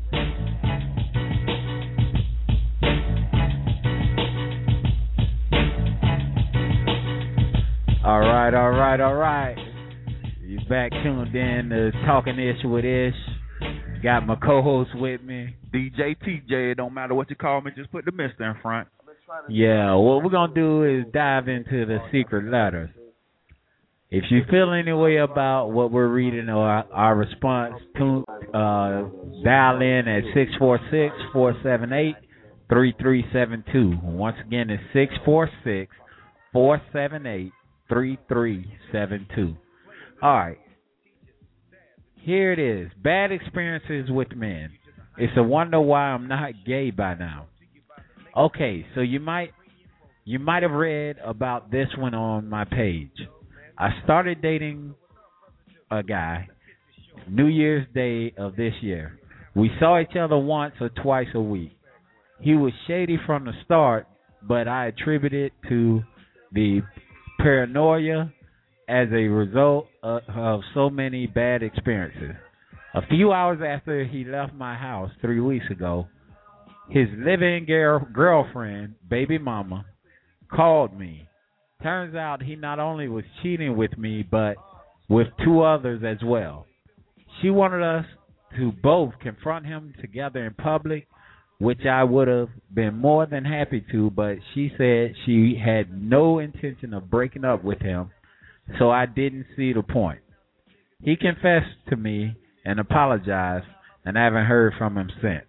All right, all right, all right. You back tuned in to Talking Ish with Ish. Got my co-host with me, D J T J. It don't matter what you call me, just put the mister in front. Yeah, what we're going to do is dive into the secret letters. If you feel any way about what we're reading or our, our response, tune, uh, dial in at six four six, four seven eight, three three seven two. Once again, it's six four six, four seven eight, three three seven two. All right. Here it is. Bad experiences with men. It's a wonder why I'm not gay by now. Okay, so you might you might have read about this one on my page. I started dating a guy New Year's Day of this year. We saw each other once or twice a week. He was shady from the start, but I attribute it to the paranoia as a result of, of so many bad experiences. A few hours after he left my house three weeks ago, his living girl, girlfriend, baby mama, called me. Turns out he not only was cheating with me, but with two others as well. She wanted us to both confront him together in public, which I would have been more than happy to, but she said she had no intention of breaking up with him, so I didn't see the point. He confessed to me and apologized, and I haven't heard from him since.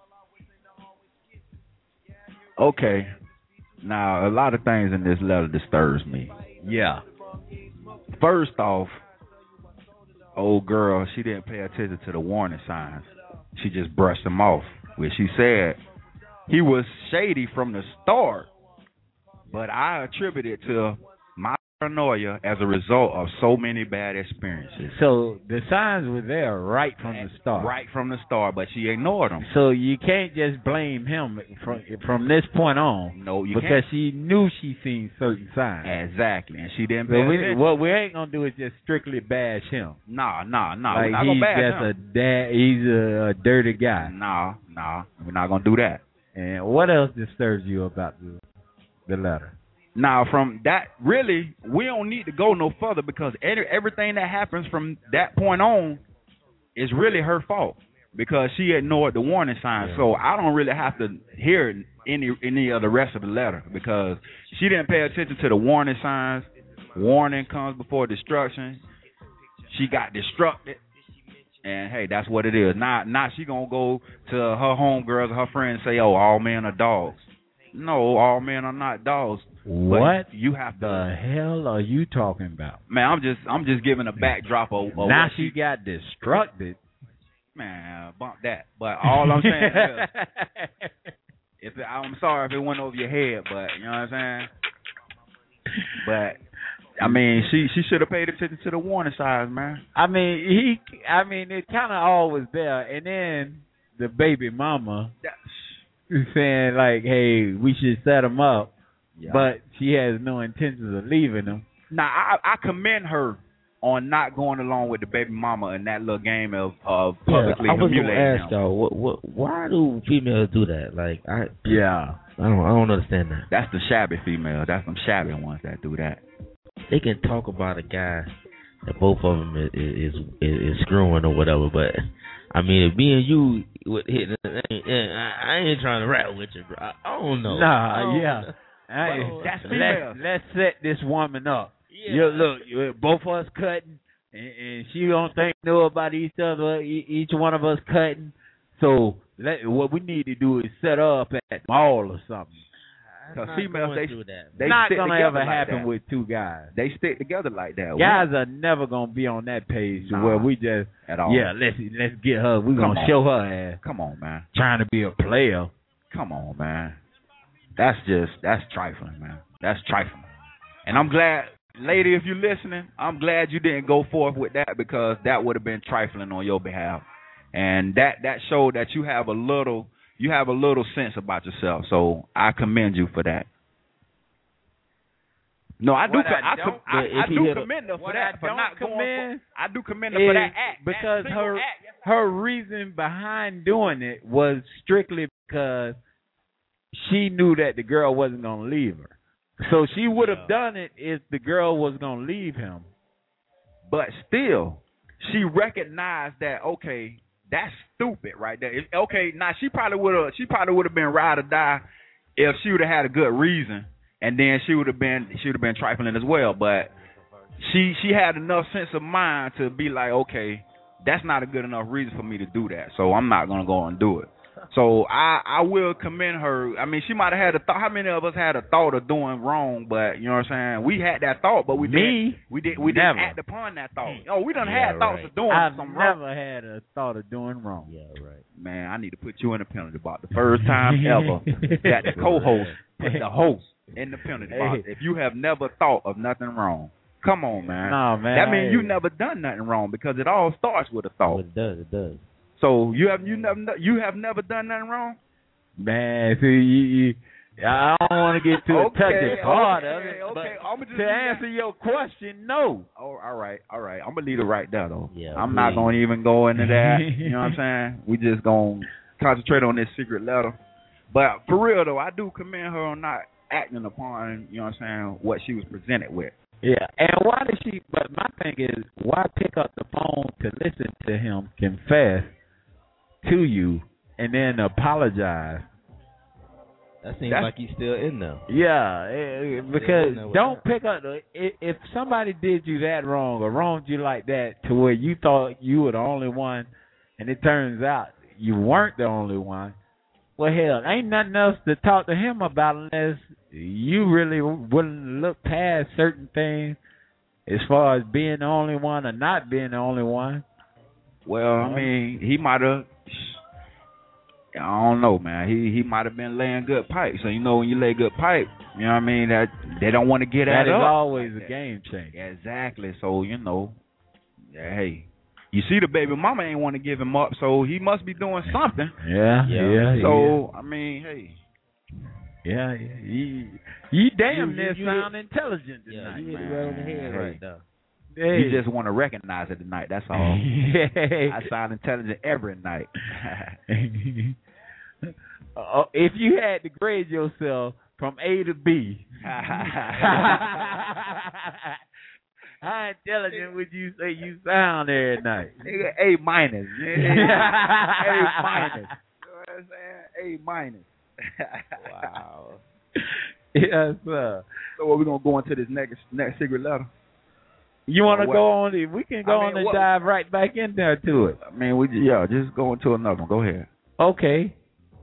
Okay. Now, a lot of things in this letter disturbs me. Yeah. First off, old girl, she didn't pay attention to the warning signs. She just brushed them off. Where she said he was shady from the start, but I attribute it to my paranoia as a result of so many bad experiences. So the signs were there right from the start. Right from the start, but she ignored them. So you can't just blame him from from this point on. No, you because can't. she knew she seen certain signs. Exactly, and she didn't pay So we, attention. what we ain't gonna do is just strictly bash him. Nah, nah, nah. Like we're not he's gonna bash just him. a dad. He's a, a dirty guy. Nah, nah. We're not gonna do that. And what else disturbs you about the the letter? Now, from that, really, we don't need to go no further because every, everything that happens from that point on is really her fault because she ignored the warning signs. Yeah. So I don't really have to hear any any of the rest of the letter because she didn't pay attention to the warning signs. Warning comes before destruction. She got destructed. And, hey, that's what it is. Now, now she going to go to her homegirls or her friends and say, oh, all men are dogs. No, all men are not dogs. What But you have to, the hell are you talking about? man, I'm just I'm just giving a backdrop of, of Now what she got destructed. Man, bump that. But all I'm saying is, if it, I'm sorry if it went over your head, but you know what I'm saying? But I mean, she she should have paid attention to the warning signs, man. I mean, he. I mean, it kind of all was there, and then the baby mama saying like, "Hey, we should set him up," Yeah. but she has no intentions of leaving him. Now I, I commend her on not going along with the baby mama in that little game of of publicly yeah, I was gonna humiliating ask him. y'all, what, what, why do females do that? Like, I Yeah, I don't I don't understand that. That's the shabby female. That's them shabby ones that do that. They can talk about a guy that both of them is is, is, is screwing or whatever, but I mean, if me and you would hit, I, I ain't trying to rap with you, bro. I, I don't know. Nah, I don't yeah. know. Hey, Well, that's let's, female. let's set this woman up. Yeah. You, look, you, both of us cutting, and, and she don't think know about each other. E- each one of us cutting. So let, what we need to do is set her up at the mall or something. Because not females, going they, through that. they Not stick gonna together ever like happen that. with two guys. They stick together like that. Guys are never gonna be on that page Nah, where we just at all. yeah let's let's get her. We Come gonna on. show her ass Come on, man. trying to be a player. Come on, man. That's just that's trifling, man. That's trifling. And I'm glad lady, if you're listening, I'm glad you didn't go forth with that because that would have been trifling on your behalf, and that that showed that you have a little you have a little sense about yourself. So I commend you for that. No, I do. What co- I I, don't- co- I, But if I he do hit a- commend her for What that. I for don't not going commend for, I do commend her for that is act. because that single her act. Yes, her reason behind doing it was strictly because she knew that the girl wasn't gonna leave her. So she would have done it if the girl was gonna leave him. But still, she recognized that okay, that's stupid right there. If, okay, now she probably would have she probably would have been ride or die if she would have had a good reason, and then she would have been she would have been trifling as well. But she she had enough sense of mind to be like, okay, that's not a good enough reason for me to do that, so I'm not gonna go and do it. So I I will commend her. I mean, she might have had a thought. How many of us had a thought of doing wrong? But you know what I'm saying? We had that thought, but we Me? didn't. We did. We Never. didn't act upon that thought. Oh, we done Yeah, had thoughts right. of doing I've some wrong. never had a thought of doing wrong. Yeah, right. Man, I need to put you in the penalty box. The first time ever that the co-host put the host in the penalty box. If you have never thought of nothing wrong, come on, man. No, man. That means you never done nothing wrong because it all starts with a But thought. it does, it does. So you have you never you have never done nothing wrong. Man, see, you, you, I don't want to get to a Okay, touchy part okay, of it, okay. but I'ma just to leave answer your question, no. Oh, all right, all right. I'm gonna leave it right there though. Yeah, I'm not please. gonna even go into that. You know what I'm saying? We just gonna concentrate on this secret letter. But for real though, I do commend her on not acting upon, you know what I'm saying, what she was presented with. Yeah, and why did she? But my thing is, why pick up the phone to listen to him confess to you and then apologize? That seems That's- like he's still in there. Yeah, eh, because know what don't pick up the. i- If somebody did you that wrong or wronged you like that to where you thought you were the only one, and it turns out you weren't the only one. Well, hell, ain't nothing else to talk to him about unless you really wouldn't look past certain things as far as being the only one or not being the only one. Well, I mean, he might have. I don't know, man. He he might have been laying good pipe. So you know, when you lay good pipe, you know what I mean. That they don't want to get That at is up. always a game changer. Exactly. So you know, yeah, hey, you see, the baby mama ain't want to give him up, so he must be doing something. Yeah, Yeah. yeah. So I mean, hey, yeah, yeah. You, you damn You- near you- you sound intelligent Yeah, tonight. you hit it man. right on the head Hey. right now. Hey. you just want to recognize it tonight. That's all. Hey. I sound intelligent every night. Uh, if you had to grade yourself from A to B, how intelligent would you say you sound every night? Nigga, A minus. A minus. You know what I'm saying? A minus. Wow. Yes, sir. So what we gonna go into this next next secret letter? You want to What? go on? We can go I mean, on and what- dive right back in there to it. I mean, we just, yeah, just go into another one. Go ahead. Okay.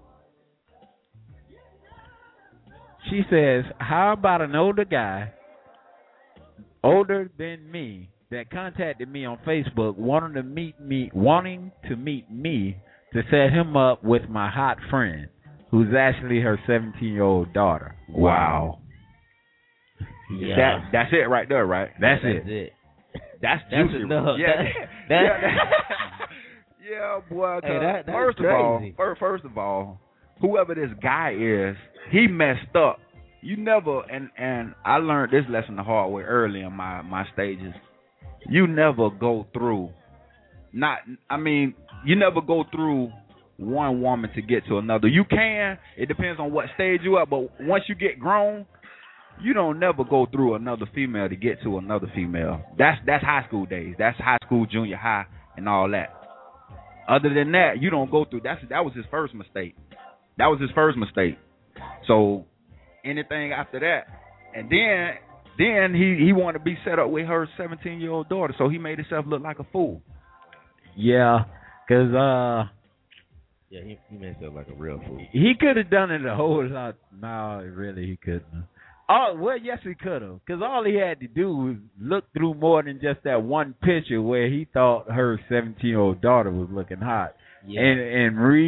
She says, how about an older guy, older than me, that contacted me on Facebook wanting to meet me, wanting to meet me to set him up with my hot friend, who's actually her seventeen-year-old daughter. Wow. Yeah. That that's it right there, right? That's That's it. it. That's That's juicy. enough. Yeah, That- yeah, that- yeah, yeah, boy. 'cause Hey, that- that's first of all, crazy. first, first of all, whoever this guy is, he messed up. You never, and and I learned this lesson the hard way early in my my stages. You never go through, not, I mean, you never go through one woman to get to another. You can. It depends on what stage you at, but once you get grown, you don't never go through another female to get to another female. That's that's high school days. That's high school, junior high, and all that. Other than that, you don't go through. That's that was his first mistake. That was his first mistake. So anything after that, and then then he he wanted to be set up with her seventeen year old daughter. So he made himself look like a fool. Yeah, because uh, Yeah, he, he made himself like a real fool. he could have done it a whole lot. No, really, he couldn't. Oh, well, yes, he could have. Because all he had to do was look through more than just that one picture where he thought her seventeen-year-old daughter was looking hot. Yeah. And and read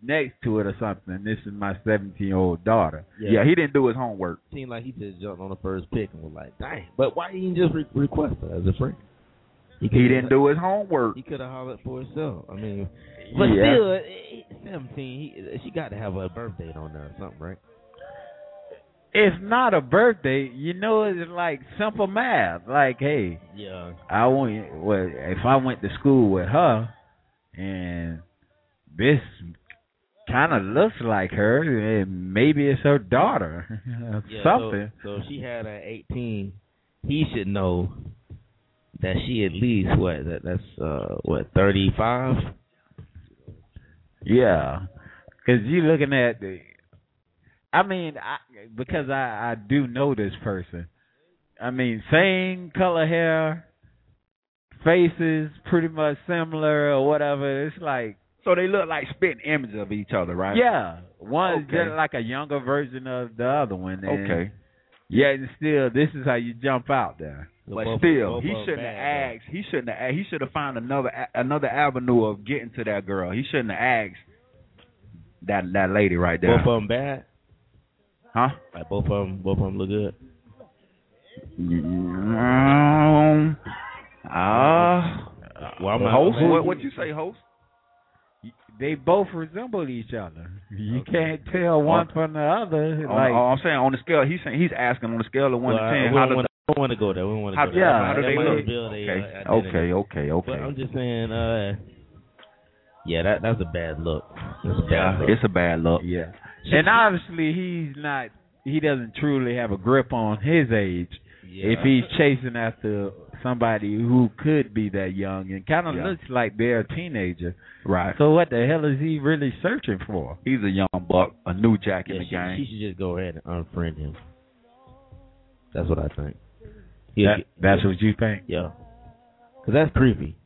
next to it or something. This is my seventeen-year-old daughter. Yeah. yeah, he didn't do his homework. Seemed like he just jumped on the first pick and was like, dang. But why didn't he just re- request her as a friend? He, he didn't do his homework. He could have hollered for himself. I mean, but yeah. still, eh, seventeen, he, she got to have a birth date on there or something, right? It's not a birthday, you know. It's like simple math. Like, hey, yeah, I want. Well, if I went to school with her, and this kind of looks like her, and maybe it's her daughter, yeah, something. So, so if she had an eighteen, he should know that she at least what that that's uh what thirty-five. Yeah, because you're looking at the. I mean, I, because I, I do know this person. I mean, same color hair, faces pretty much similar or whatever. It's like so they look like spitting images of each other, right? Yeah, one's okay. just like a younger version of the other one. And okay. Yeah, and still, this is how you jump out there. But still, he shouldn't have asked. He shouldn't have. He should have found another another avenue of getting to that girl. He shouldn't have asked that that lady right there. Both of them bad. Huh? Like both of them, both of them look good. Um, uh, well, I'm host. What what you say, host? They both resemble each other. You okay. can't tell one uh, from the other. On, like, I'm saying on the scale, he's saying he's asking on the scale of one well, to ten. We How don't does want to go there. We don't want to how, go there. Yeah, how do they look? Okay. Uh, okay, okay, okay. But I'm just saying, uh, yeah, that that's a bad look. That's a bad yeah, look. it's a bad look. Yeah. And obviously, he's not. He doesn't truly have a grip on his age. Yeah. If he's chasing after somebody who could be that young and kind of yeah. looks like they're a teenager, right? So what the hell is he really searching for? He's a young buck, a new jack yeah, in the she, game. She should just go ahead and unfriend him. That's what I think. That, that's yeah. what you think? Yeah. Because that's creepy.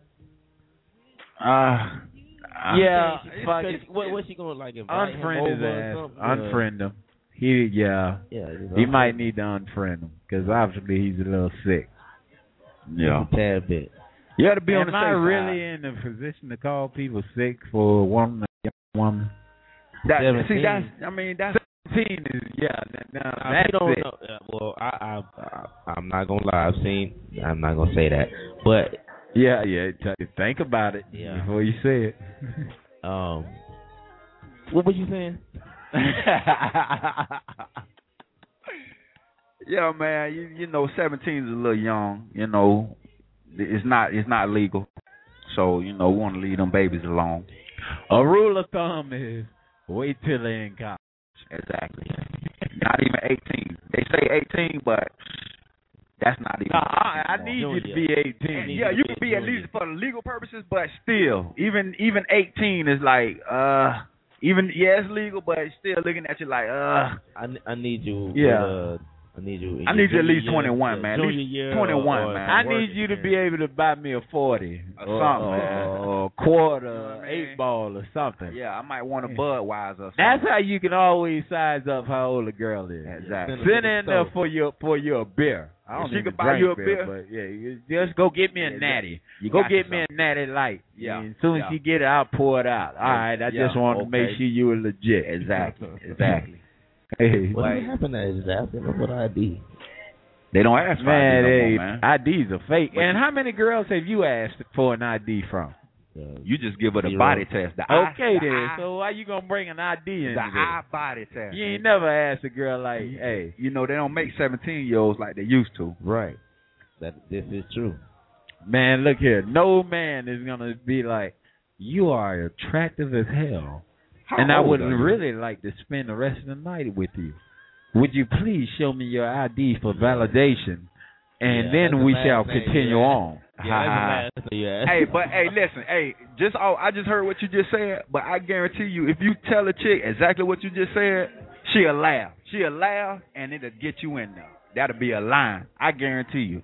Uh. Yeah, fuck it. What, what's she gonna like? Unfriend his ass. Unfriend him. He yeah. Yeah. He might need to unfriend him because obviously he's a little sick. Yeah. Just a tad bit. You got to be Am on the I safe really side. in a position to call people sick for one young woman? That, see, that's. I mean, that's. Seventeen is yeah. Now, I that's don't it. know. Uh, well, I, I, I, I'm not gonna lie. I've seen. I'm not gonna say that, but. Yeah, yeah. T- think about it yeah. before you say it. um, what was you saying? Yeah, man. You you know, seventeen is a little young. You know, it's not it's not legal. So you know, we want to leave them babies alone. A rule of thumb is wait till they're in college. Exactly. Not even eighteen. They say eighteen, but. That's not even. No, I, I need you to be eighteen. Yeah, you can be at least for the legal purposes, but still, even even eighteen is like, uh, even yeah, it's legal, but it's still looking at you like, uh. I, I need you. Yeah. Uh, I need you. I need you at least year, twenty-one, man. At least twenty-one, man. I need you to be able to buy me a forty or something, or, man. Or a quarter, or eight ball, or something. Yeah, I might want a Budweiser. Or something. That's how you can always size up how old a girl is. Exactly. Send in there for your for your beer. I don't she even can buy you a beer, beer, but yeah, you just go get me a yeah, natty. You go got get me something. a natty light. Yeah. And as soon as yeah. you get it, I'll pour it out. All right, I yeah. just want okay. to make sure you were legit. Exactly. Exactly. Hey, what like, happened to is that what I D? They don't ask for man, I D no hey, more, man. I Ds are fake. But and you, how many girls have you asked for an I D from? Uh, you just give her the zero. body test. The okay, eye, then. The eye, so why you gonna bring an I D in? The eye body test. You ain't never asked a girl like, hey, you know they don't make seventeen year olds like they used to. Right. That this is true. Man, look here. No man is gonna be like, you are attractive as hell, How and I old wouldn't are you? really like to spend the rest of the night with you. Would you please show me your I D for validation, and yeah, then we the shall thing, continue yeah. on. Yeah, that's the last, yeah. Hey, but hey, listen, hey, just oh, I just heard what you just said, but I guarantee you, if you tell a chick exactly what you just said, she'll laugh. She'll laugh, and it'll get you in there. That'll be a line. I guarantee you.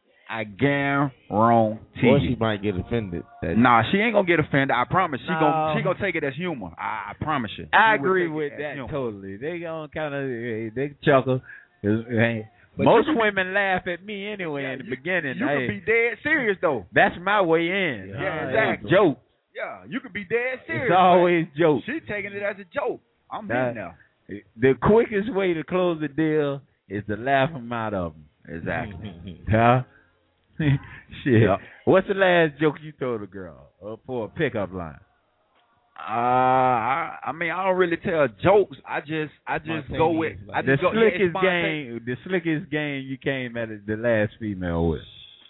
I guarantee or you. she might get offended. That Nah, she ain't gonna get offended. I promise. She No. gonna she gonna take it as humor. I, I promise you. I She will agree take with it as that humor. totally. They gonna kind of they chuckle. 'Cause, hey, But most you can- women laugh at me anyway Yeah, in the you- beginning. You hey, can be dead serious though. that's my way in. Yeah, Uh, exactly. Joke. Yeah, you could be dead serious. It's always jokes. She taking it as a joke. I'm That- in there. The quickest way to close the deal is to laugh them out of them. Exactly. Huh? Shit. Yeah. What's the last joke you told a girl uh, for a pickup line? Uh, I, I mean, I don't really tell jokes. I just, I just go with. I The just go, yeah, it's slickest spontaneous. game, the slickest game you came at it, the last female with.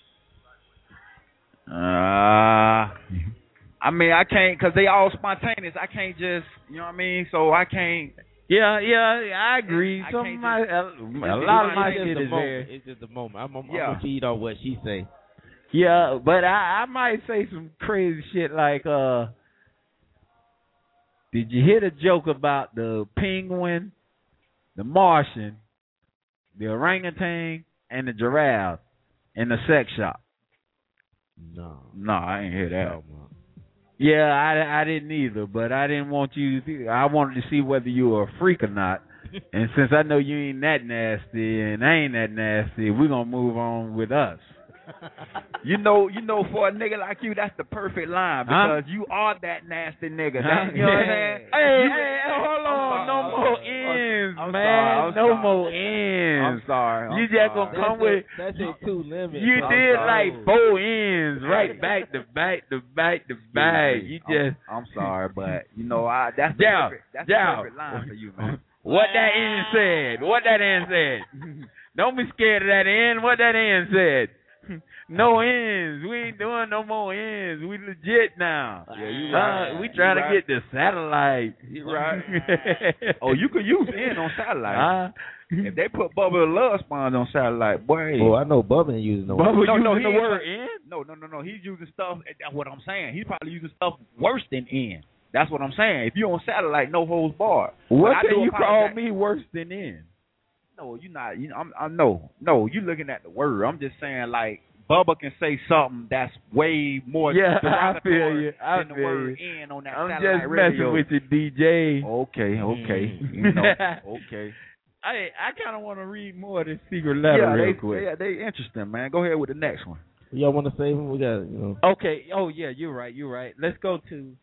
Uh, I mean, I can't because they all spontaneous. I can't just, you know what I mean. So I can't. Yeah, yeah, I agree. I Some can't of my, a, a It's lot of just- my it's just shit the is moment. very. It's just a moment. I'm, I'm, Yeah. I'm gonna feed on what she say. Yeah, but I, I might say some crazy shit like, uh, did you hear the joke about the penguin, the Martian, the orangutan, and the giraffe in the sex shop? No. No, I ain't hear that. No, man. Yeah, I, I didn't either, but I didn't want you to see. I wanted to see whether you were a freak or not. And since I know you ain't that nasty and I ain't that nasty, we're going to move on with us. You know, you know, for a nigga like you, that's the perfect line because you are that nasty nigga. That, you know what I'm saying? Hey, You- hey, hold on. No I'm more sorry. ends, I'm man. sorry. I'm no sorry. more ends. I'm sorry. I'm You just going to sorry. come That's with. it, that's it too limit. You I'm did sorry. like four ends, right back to back to back to back. You just. I'm, I'm sorry, but you know, I that's the Yeah, perfect, that's yeah. the perfect line for you, man. What that end said. What that end said. Don't be scared of that end. What that end said. No ends. We ain't doing no more ends. We legit now. Yeah, you Uh, right. we trying You to right. get the satellite. You right. Oh, you could use end on satellite. Huh? If they put Bubba the Love Sponge on satellite, boy. Oh, I know Bubba ain't using no. Bubba no, no, using he the ain't word put- end? No, no, no, no. He's using stuff. That's what I'm saying. He's probably using stuff worse than end. That's what I'm saying. If you on satellite, no holds barred. What But I can do you call apologize. me worse than end? No, you're not. You know, I'm, I'm no, no. You looking at the word. I'm just saying, like Bubba can say something that's way more Yeah, I derogatory feel you. I than the feel word you. end on that I'm satellite just radio. messing with you, D J. Okay, okay. Mm. You know, okay. I I kind of want to read more of this secret letter yeah, real they, quick. Yeah, they interesting, man. Go ahead with the next one. Y'all want to save him? We got, you know. Okay. Oh yeah, you're right. You're right. Let's go to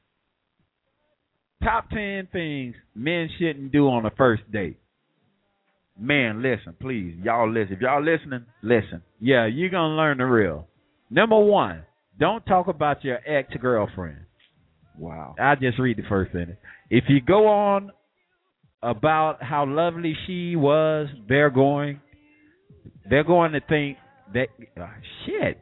top ten things men shouldn't do on a first date. Man, listen, please, y'all listen. If y'all listening, listen. Yeah, you're gonna learn the real. Number one, don't talk about your ex-girlfriend. Wow. I'll just read the first sentence. If you go on about how lovely she was, they're going, they're going to think that uh, shit.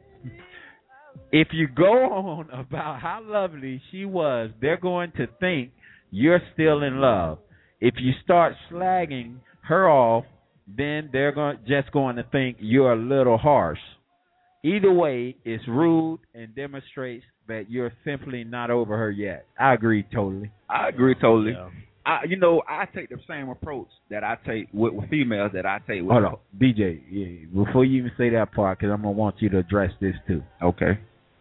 If you go on about how lovely she was, they're going to think you're still in love. If you start slagging her off, then they're going just going to think you're a little harsh. Either way, it's rude and demonstrates that you're simply not over her yet. I agree totally. I agree totally. Yeah. I, you know, I take the same approach that I take with, with females that I take with. Hold on, D J. Yeah, before you even say that part, because I'm gonna want you to address this too. Okay.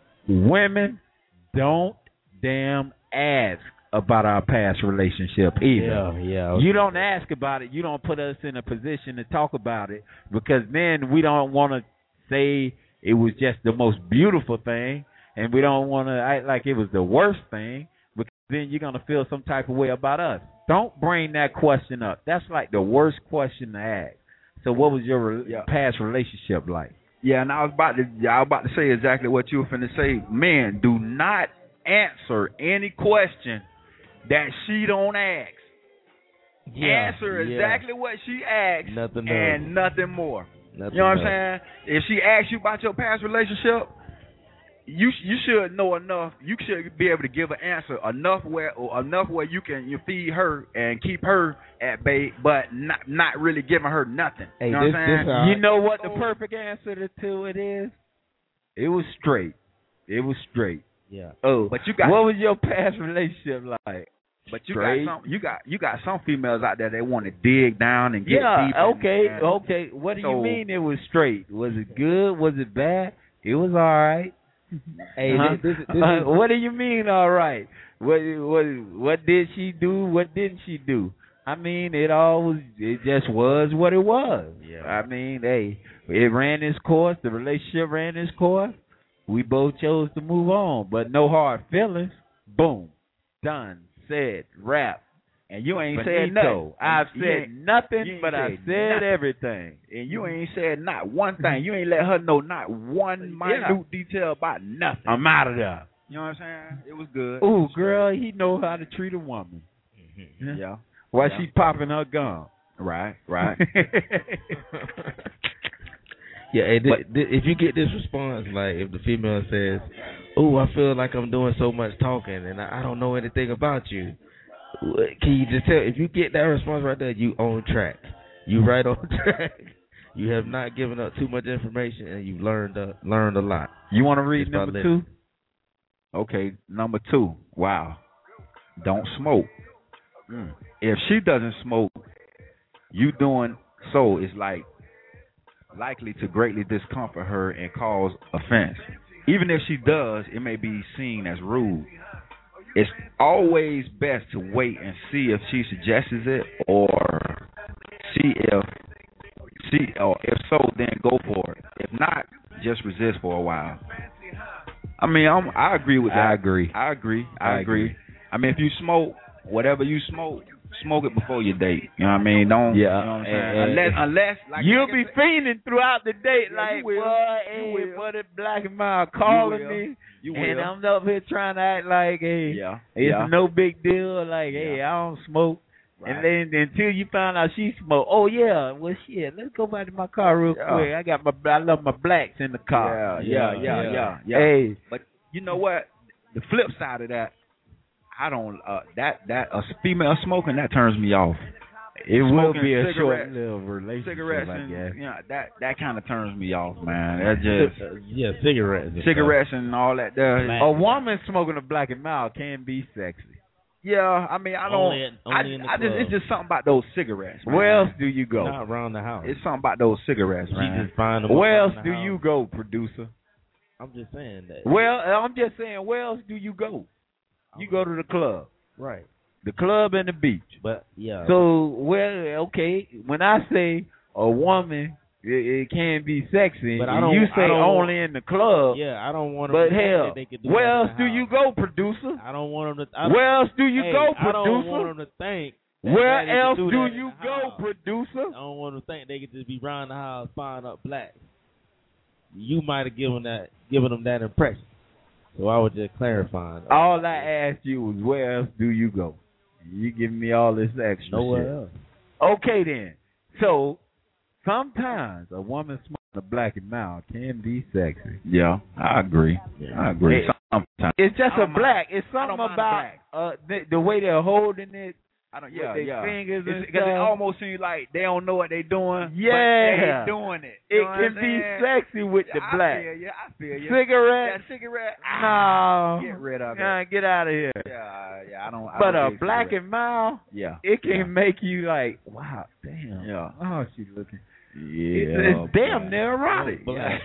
Women don't damn ask about our past relationship either. Yeah, yeah. You don't ask about it. You don't put us in a position to talk about it because then we don't want to say it was just the most beautiful thing, and we don't want to act like it was the worst thing because then you're gonna feel some type of way about us. Don't bring that question up. That's like the worst question to ask. So, what was your re- Yeah. past relationship like? Yeah, and I was about to, I was about to say exactly what you were finna say. Men, do not answer any question that she don't ask. Yeah, Answer yeah. exactly what she asks Nothing and else. nothing more. Nothing You know what else. I'm saying? If she asks you about your past relationship, you you should know enough. You should be able to give an answer enough where or enough where you can you feed her and keep her at bay, but not not really giving her nothing. Hey, you know this- what I'm this, saying? uh, You know what the perfect answer to, to it is? It was straight. It was straight. Yeah. Oh, But you got what was your past relationship like? But you Straight. got some you got you got some females out there that want to dig down and get Yeah, deep. and- okay, and- okay. What do you So- mean it was straight? Was it good? Was it bad? It was all right. Hey, Huh? this, this, this Uh, is, what do you mean all right? What what what did she do? What didn't she do? I mean, it all was. It just was what it was. Yeah. I mean, hey, it ran its course. The relationship ran its course. We both chose to move on, but no hard feelings. Boom. Done. Said. Rap. And you ain't Finito. said nothing. I've You said ain't- nothing, you ain't but I said said nothing. everything. And you ain't said not one thing. You ain't let her know not one minute Yeah. detail about nothing. I'm out of there. You know what I'm saying? It was good. Ooh, girl, he know how to treat a woman. Yeah. While Yeah. she popping her gum. Right, right. Yeah, hey, th- th- if you get this response, like if the female says, "Oh, I feel like I'm doing so much talking and I I don't know anything about you," wh- can you just tell? If you get that response right there, you on track. You right on track. You have not given up too much information, and you've learned uh, learned a lot. You want to read Just by number listening. two? Okay, number two. Wow. Don't smoke. Mm. If she doesn't smoke, you doing so is like likely to greatly discomfort her and cause offense. Even if she does, it may be seen as rude. It's always best to wait and see if she suggests it, or see if she, or if so, then go for it. If not, just resist for a while. I mean, I'm, I agree with that. I agree. I agree. I, I agree. agree. I mean, if you smoke, whatever you smoke, smoke it before you date. You know what I mean? Don't. Yeah. You know what I'm saying? and- unless, unless, like You'll like I be said- fiending throughout the date, Yeah, like, you will. boy, You hey, will. what that black and mild calling will. me, You and will. I'm up here trying to act like, hey, Yeah. it's yeah. no big deal. Like, hey, I don't smoke. Right. And then until you find out she smoke, oh yeah, well shit, let's go back to my car real Yeah. quick. I got my, I love my blacks in the car. Yeah, yeah, yeah, yeah, yeah. Hey, But you know what? The flip side of that, I don't. Uh, that that a female smoking that turns me off. it will Smoking be a cigarette- short-lived relationship, Cigarettes, I and guess. you know, that that kind of turns me off, man. That just Uh, yeah, cigarettes. and cigarettes and all that. There. Black. A woman smoking a black and mild can be sexy. Yeah, I mean, I don't. Only in- only I, in the I just. club. It's just something about those cigarettes. Man. Where else do you stuff. go? Not around the house. It's something about those cigarettes, She man. just find them Where around else the do house. you go, producer? I'm just saying that. Well, I'm just saying, where else do you go? You go to the club, Right. the club and the beach. But yeah. So, well, okay, when I say a woman, it, it can be sexy, But I and don't- you I say don't- only in the club. yeah, I don't want them But to think hell, that they can do where that in else the do house. you go, producer? I don't want them to. I, Where else do you hey, go, I don't want producer? them to think. that Where they can else do, do that in you the go, house. producer? I don't want them to think they could just be round the house buying up blacks. You might have given that, given them that impression. So I was just clarifying. All I asked you was, where else do you go? You giving me all this extra Nowhere shit. else. Okay then. So sometimes a woman smoking a black and mild can be sexy. Yeah, I agree. I agree. It- Sometimes. It's just I a don't mind- black. It's I something don't mind a about black. uh the, the way they're holding it. I don't. with Yeah, their yeah. fingers and Because it stuff. almost seems like they don't know what they're doing. Yeah. but they doing it. You It know what can I'm be saying? sexy with the I black. feel you. I feel you. Cigarette. Yeah, cigarette. No. Get rid of it. Nah, get out of here. Yeah, yeah. I don't. I But don't a dig black cigarette. and mild, Yeah. it can yeah. make you like, wow, damn. Yeah. Oh, she's looking. Yeah. It's, it's damn near erotic. Yeah.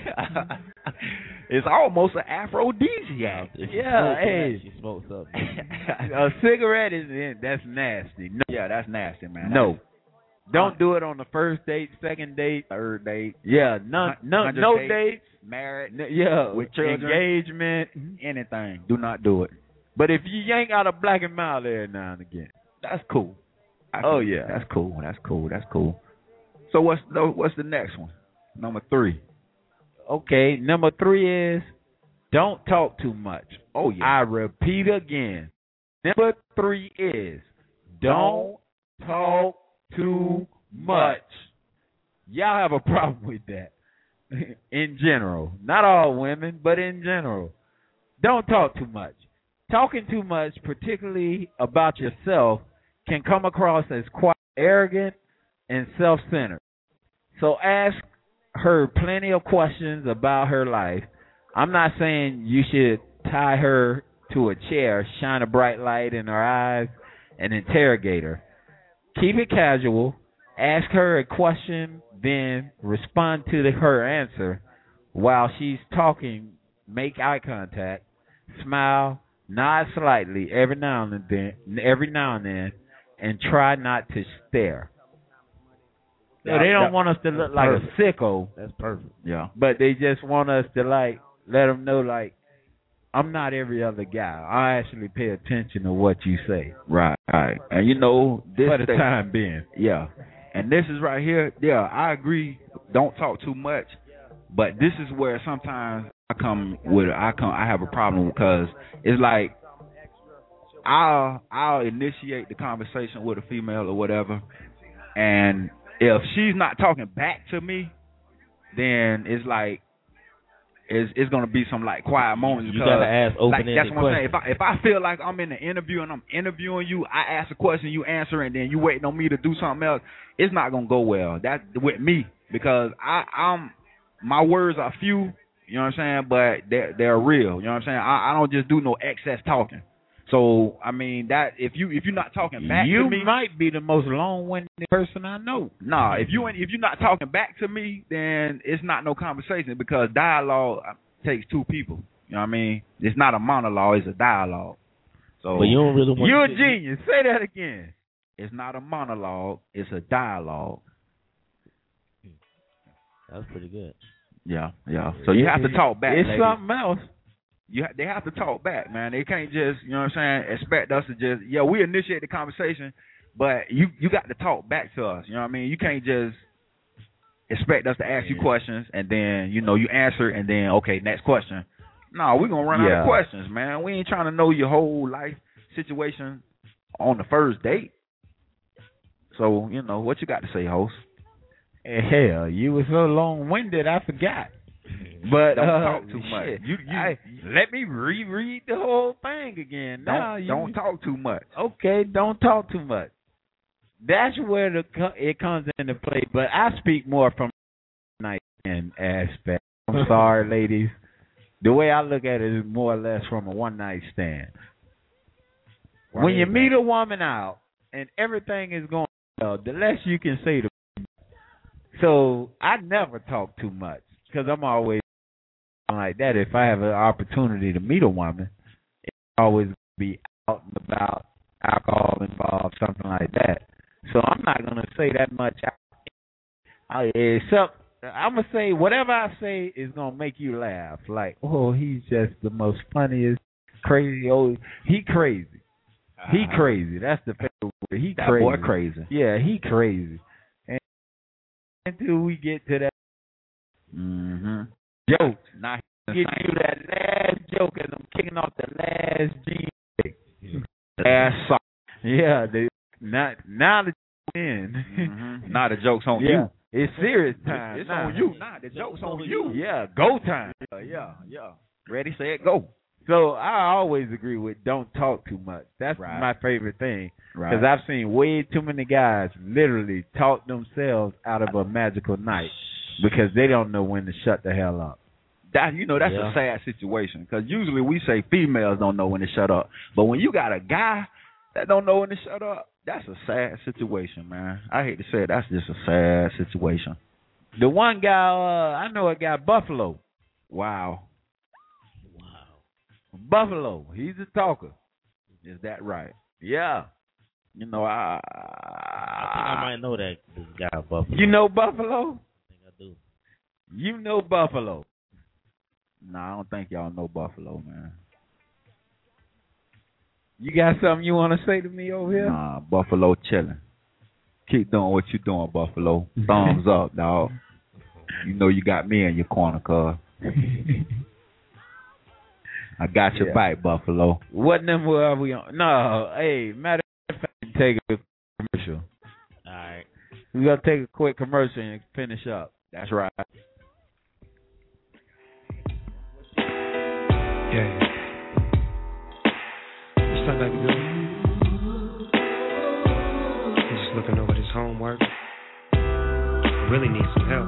It's almost an aphrodisiac. If she Yeah, smokes hey. that, she smokes up. A cigarette is that's nasty. No. Yeah, that's nasty, man. No. Don't do it on the first date, second date, Third date. yeah, none, no, Hundred no dates. dates, Married. n- yeah, With children. engagement. Anything. Do not do it. But if you yank out a black and mild every now and again, That's cool. I Oh, think yeah. That's cool. That's cool. That's cool. So what's the, what's the next one? Number three. okay. Number three is don't talk too much. Oh yeah. I repeat again. Number three is don't talk too much. Y'all have a problem with that in general. Not all women, but in general. Don't talk too much. Talking too much, particularly about yourself, can come across as quite arrogant and self-centered. So ask her plenty of questions about her life. I'm not saying you should tie her to a chair, shine a bright light in her eyes, and interrogate her. Keep it casual. Ask her a question, then respond to the, her answer. While she's talking, make eye contact, smile, nod slightly every now and then, every now and then, and try not to stare. So they don't want us to look like a sicko, That's perfect. Yeah. but they just want us to like let them know like, I'm not every other guy. I actually pay attention to what you say. Right, right. And you know, this for the thing, time being. Yeah. And this is right here. Yeah, I agree. Don't talk too much. But this is where sometimes I come with I come I have a problem because it's like I'll I'll initiate the conversation with a female or whatever, and if she's not talking back to me, then it's like it's it's gonna be some like quiet moments. You because, gotta ask open-ended like, that's what I'm saying. questions. If I if I feel like I'm in an interview and I'm interviewing you, I ask a question, you answer, and then you waiting on me to do something else. It's not gonna go well. That's with me because I I'm my words are few. You know what I'm saying? But they're they're real. You know what I'm saying? I, I don't just do no excess talking. So I mean that if you if you're not talking back you to me, might be the most long-winded person I know. Nah, if you ain't- if you're not talking back to me, then it's not no conversation because dialogue takes two people. You know what I mean? It's not a monologue; it's a dialogue. So But you don't really want You're to a genius. Say that again. It's not a monologue; it's a dialogue. That's pretty good. Yeah, yeah. So you have to talk back. It's ladies. something else. You ha- they have to talk back, man. They can't just, you know what I'm saying, expect us to just, yeah, we initiate the conversation, but you you got to talk back to us. You know what I mean? You can't just expect us to ask you questions and then, you know, you answer and then, okay, next question. No, we're going to run out Yeah. of questions, man. We ain't trying to know your whole life situation on the first date. So, you know, what you got to say, host? Hell, you were so long-winded, I forgot. But Don't uh, talk too much. shit, You, you, I, let me reread the whole thing again. don't, Now, you, don't talk too much. Okay, don't talk too much. That's where the co- it comes into play. But I speak more from the night and aspect. I'm sorry, ladies. The way I look at it is more or less from a one night stand. Why When you is that? meet a woman out and everything is going well, the less you can say to. So I never talk too much because I'm always like that. If I have an opportunity to meet a woman, it's always be out and about, alcohol involved, something like that. So I'm not gonna say that much. I, except I'm gonna say whatever I say is gonna make you laugh. Like, oh, he's just the most funniest, crazy. Oh, he crazy. He Uh-huh. crazy. That's the favorite word. He That crazy. boy crazy. Yeah, he crazy. And until we get to that Mm-hmm. joke, Now get you that last joke, and I'm kicking off the last G. ass sock. Yeah, the not now the joke's in. Mm-hmm. Now the joke's on yeah, you. it's serious time. It's now. on you. Nah, the joke's on you. Yeah, go time. Yeah, yeah, yeah. Ready, set, go. So I always agree with don't talk too much. That's Right. my favorite thing Right. because I've seen way too many guys literally talk themselves out of a magical night because they don't know when to shut the hell up. That you know that's Yeah. a sad situation because usually we say females don't know when to shut up, but when you got a guy that don't know when to shut up, that's a sad situation, man. I hate to say it, that's just a sad situation. The one guy uh, I know, a guy Buffalo. Wow, Buffalo, he's a talker. is that right? Yeah. You know, I I think I might know that this guy Buffalo. You know Buffalo? I think I do. You know Buffalo. Nah, I don't think y'all know Buffalo, man. You got something you want to say to me over here? Nah, Buffalo chilling. Keep doing what you doing, Buffalo. Thumbs up, dog. You know you got me in your corner, cuz. I got your Yeah. back, Buffalo. What number are we on? No, hey, matter of fact, take a commercial. All right. We got to take a quick commercial and finish up. That's right. Yeah. What's up, baby girl? I'm just looking over this homework. I really need some help.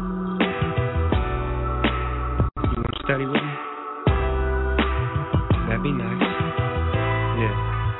You want to study with me? That'd be nice. Yeah.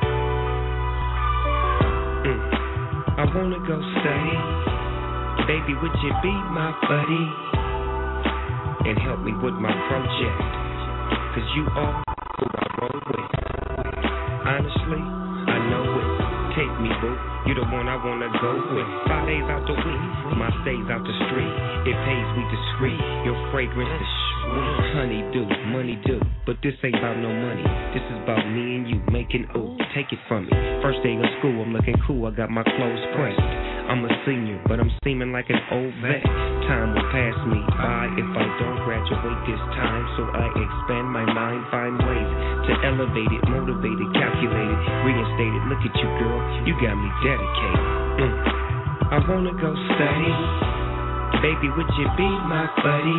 Mm. I wanna go stay. Baby, would you be my buddy? And help me with my project. Cause you are who I roll with. Honestly, I know it. Take me, boo. You the one I wanna go with. Five days out the week, my stays out the street. It pays we discreet. Your fragrance is Honey do, money do, but this ain't about no money. This is about me and you making ooh, take it from me. First day of school, I'm looking cool, I got my clothes pressed. I'm a senior, but I'm seeming like an old vet. Time will pass me by if I don't graduate this time. So I expand my mind, find ways to elevate it, motivate it, calculate it, reinstate it. Look at you, girl, you got me dedicated. Mm. I wanna go study. Baby, would you be my buddy?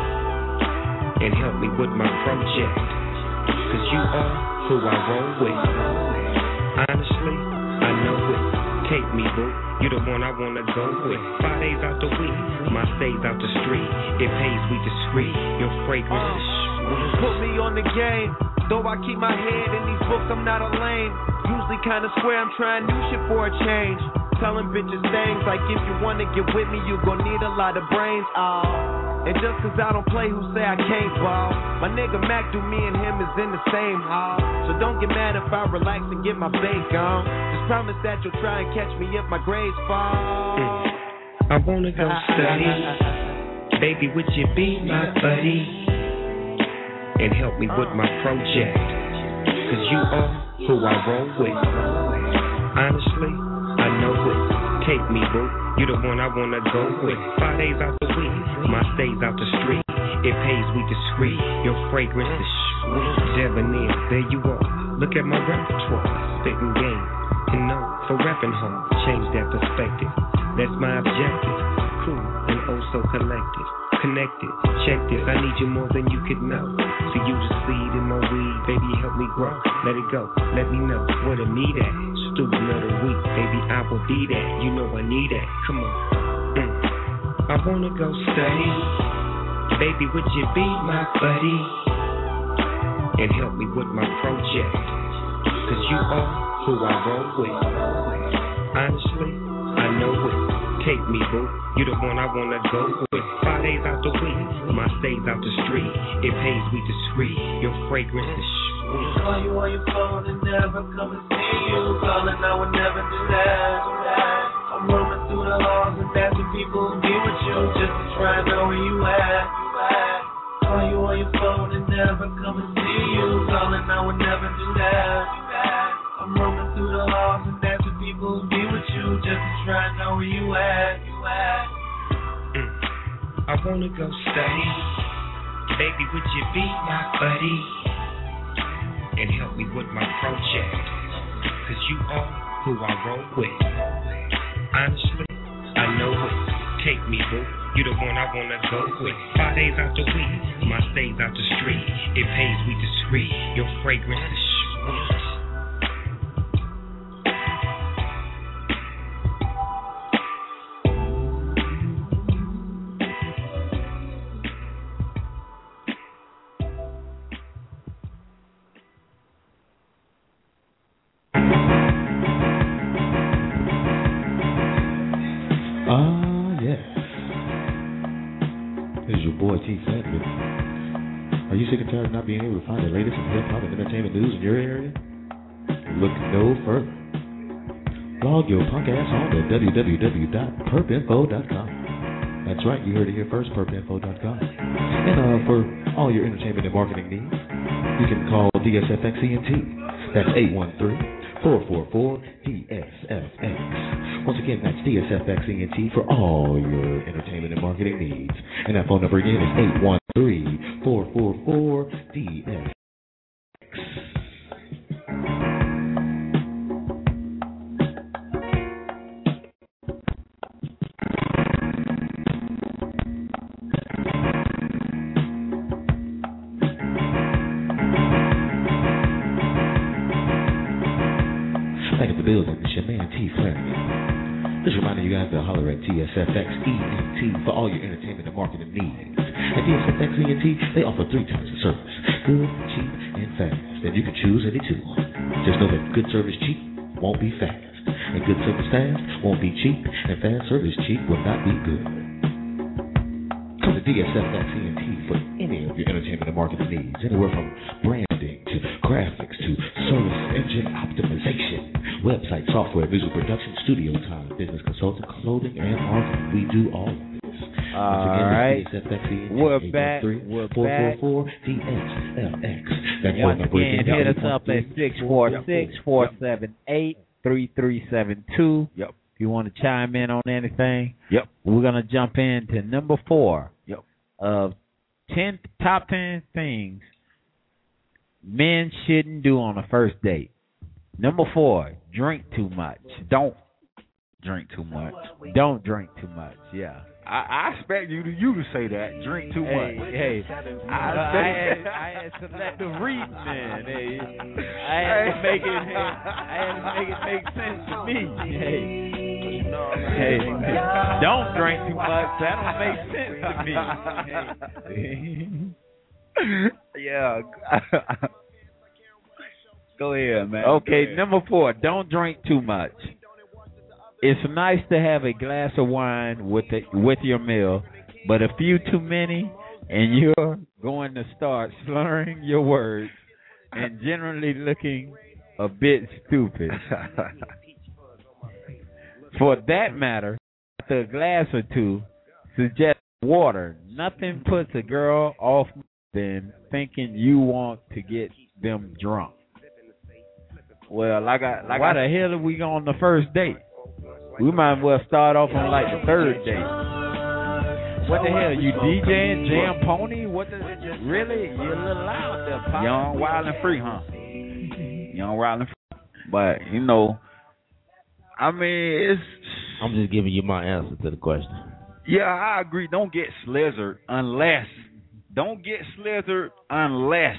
And help me with my project. Cause you are who I roll with. Honestly, I know it. Take me, boo. You the one I wanna go with. Five days out the week, my stays out the street. It pays we discreet. Your fragrance is sweet. Put me on the game. Though I keep my head in these books, I'm not a lame. Usually kinda swear I'm trying new shit for a change. Telling bitches things like if you wanna get with me, you gon' need a lot of brains. Oh. And just cause I don't play, who say I can't ball? My nigga Mac do, me and him is in the same hall. So don't get mad if I relax and get my bake on. Just promise that you'll try and catch me if my grades fall. I wanna go study. Baby, would you be my buddy? And help me with my project. Cause you are who I roll with. Honestly, I know it. Take me, boo. You the one I wanna go with. Five days out the week, my stays out the street. It pays we discreet. Your fragrance is sweet. Debonair, there you are. Look at my repertoire. Spitting game. You know, for rapping home. Change that perspective. That's my objective. Cool and oh so collected. Connected. Check this. I need you more than you could know. So you the seed in my weed. Baby, help me grow. Let it go. Let me know where to meet at. Student of the week, baby, I will be that. You know I need that. Come on. Mm. I wanna go study. Baby, would you be my buddy? And help me with my project. Cause you are who I roll with. Honestly, I know it. Take me, boo. You the one I wanna go with. Five days out the week, my stays out the street. It pays we discreet. Your fragrance is sweet. Call you on your phone and never come and see you. Calling, I would never do that. I'm roaming through the halls and asking people who be with you just to try and know where you at. Call you on your phone and never come and see you. Calling, I would never do that. I'm roaming through the halls and asking people who be with you just to try and know where you at. Mm. I wanna go study. Baby, would you be my buddy? And help me with my project. Cause you are who I roll with. Honestly, I know it. Take me, boo. You the one I wanna go with. Five days out the week, my stays out the street. It pays we discreet. Your fragrance is sweet. Ah, yes. This is your boy T. Flatman. Are you sick and tired of not being able to find the latest in hip hop and entertainment news in your area? Look no further. Log your punk ass on to w w w dot perp info dot com. That's right, you heard it here first, perp info dot com. And uh, for all your entertainment and marketing needs, you can call D S F X E N T. That's eight one three, four four four, D S F X. Once again, that's D S F X E N T for all your entertainment and marketing needs. And that phone number again is eight one three, four four four, D S F X. Back at the building, it's your man T. Flanagan. Just reminding you guys to holler at D S F X E N T for all your entertainment and marketing needs. At D S F X E N T, they offer three types of service: good, cheap, and fast. And you can choose any two. Just know that good service cheap won't be fast, and good service fast won't be cheap, and fast service cheap will not be good. Come to D S F X E N T for any of your entertainment and marketing needs, anywhere from branding to graphics to service engine optimization, website, software, music production, studio time, business consulting, clothing, and marketing. We do all of this. All right. We're back. We're back. Once again, hit us up at six four six, four seven eight, three three seven two. Yep. If you want to chime in on anything. Yep. We're going to jump into number four. Yep. Of ten top ten things men shouldn't do on a first date. Number four, drink too much. Don't drink too much. Don't drink too much. Yeah. I, I expect you to you to say that. Drink too Hey, much. hey, I, I had I had selective reading, man. Hey, I had to make it. Hey, I had to make it make sense to me. Hey, hey, don't drink too much. That don't make sense to me. Yeah. Go ahead, man. Okay, ahead. number four, don't drink too much. It's nice to have a glass of wine with the, with your meal, but a few too many, and you're going to start slurring your words and generally looking a bit stupid. For that matter, after a glass or two, suggest water. Nothing puts a girl off than thinking you want to get them drunk. Well, like I like why I, the hell are we on the first date? We might as well start off on like the third date. What the hell? You DJing, Jam Pony? What the? Really? You're a little loud there, Pop. Young, wild, and free, huh? Young, wild, and free. But you know, I mean, it's. I'm just giving you my answer to the question. Yeah, I agree. Don't get slizzard unless. Don't get slizzard unless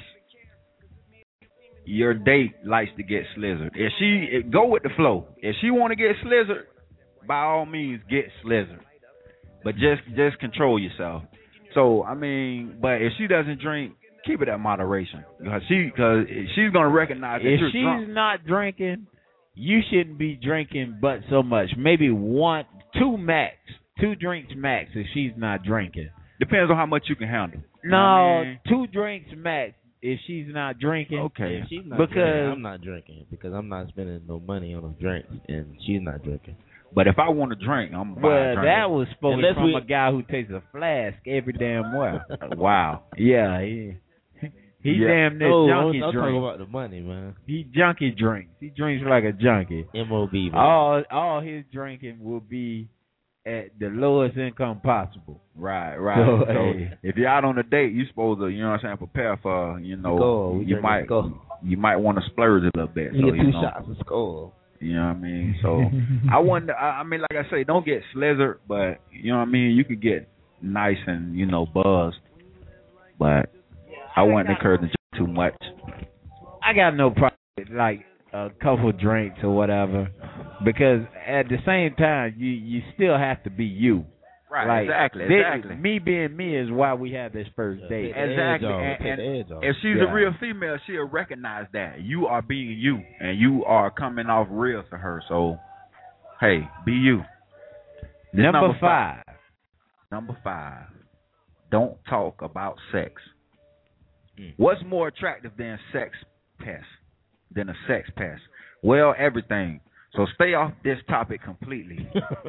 your date likes to get slizzard. If she if, go with the flow. If she want to get slizzard, by all means get slizzard. But just just control yourself. So I mean, but if she doesn't drink, keep it at moderation. Because she because she's gonna recognize that if you're she's drunk. not drinking, you shouldn't be drinking but so much. Maybe one, two max, two drinks max. If she's not drinking, depends on how much you can handle. You no, know what I mean? two drinks max. If she's not drinking, okay. If she's not because drinking, I'm not drinking because I'm not spending no money on those drinks, and she's not drinking. But if I want to drink, I'm gonna buy well, a drink. that was spoken Unless from we- a guy who takes a flask every damn well. Wow. Yeah, he he Yeah. damn near Oh, junkie I'm drink. talking about the money, man. He junkie drinks. He drinks like a junkie. M O B, man. All all his drinking will be at the lowest income possible. Right, right. So, So, hey. if you're out on a date, you supposed to, you know what I'm saying, prepare for, you know, Skull. We you drinking might Skull. you might want to splurge a little bit. You so, get you two know, shots of Skull. You know what I mean? So I wonder. I I mean, like I say, don't get slizzard, but you know what I mean. You could get nice and you know buzzed, but I wouldn't encourage them too much. I got no problem with like a couple drinks or whatever, because at the same time you you still have to be you. Right, Like, exactly, thi- exactly. Me being me is why we have this first date. take the Exactly. edge off, And, take and the edge off. if she's Yeah. a real female, she'll recognize that you are being you, and you are coming off real to her. So, hey, be you. This Number, number five. Number five, don't talk about sex. Mm. What's more attractive than sex pest? Than a sex pest? Well, everything. So stay off this topic completely.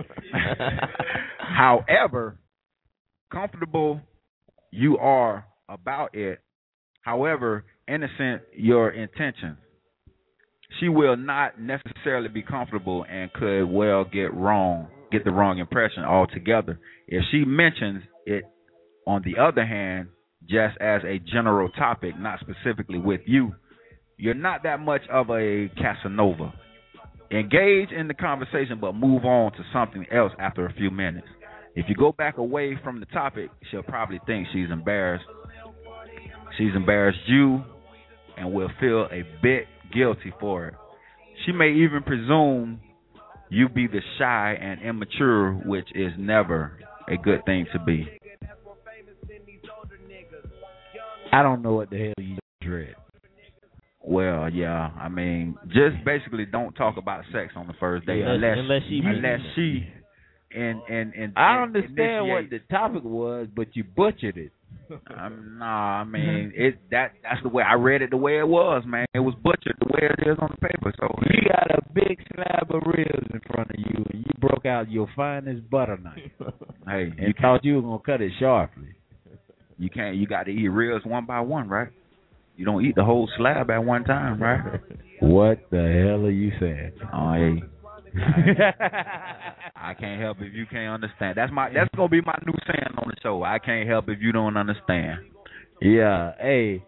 However, comfortable you are about it, however innocent your intentions, she will not necessarily be comfortable and could well get wrong, get the wrong impression altogether. If she mentions it, on the other hand, just as a general topic, not specifically with you, you're not that much of a Casanova. Engage in the conversation, but move on to something else after a few minutes. If you go back away from the topic, she'll probably think she's embarrassed. She's embarrassed you and will feel a bit guilty for it. She may even presume you be the shy and immature, which is never a good thing to be. I don't know what the hell you dread. Well, yeah, I mean, just basically don't talk about sex on the first date Unless- unless unless she unless mentions she and and and I and understand what initiate- the topic was, but you butchered it. Um, nah, I mean it. That that's the way I read it. The way it was, man. It was butchered the way it is on the paper. So You got a big slab of ribs in front of you, and you broke out your finest butter knife, hey, and thought you were gonna cut it sharply. you can't. You got to eat ribs one by one, right? You don't eat the whole slab at one time, right? What the hell are you saying? Oh, hey. I can't help if you can't understand. That's my. That's gonna be my new saying on the show. I can't help if you don't understand. Yeah, hey.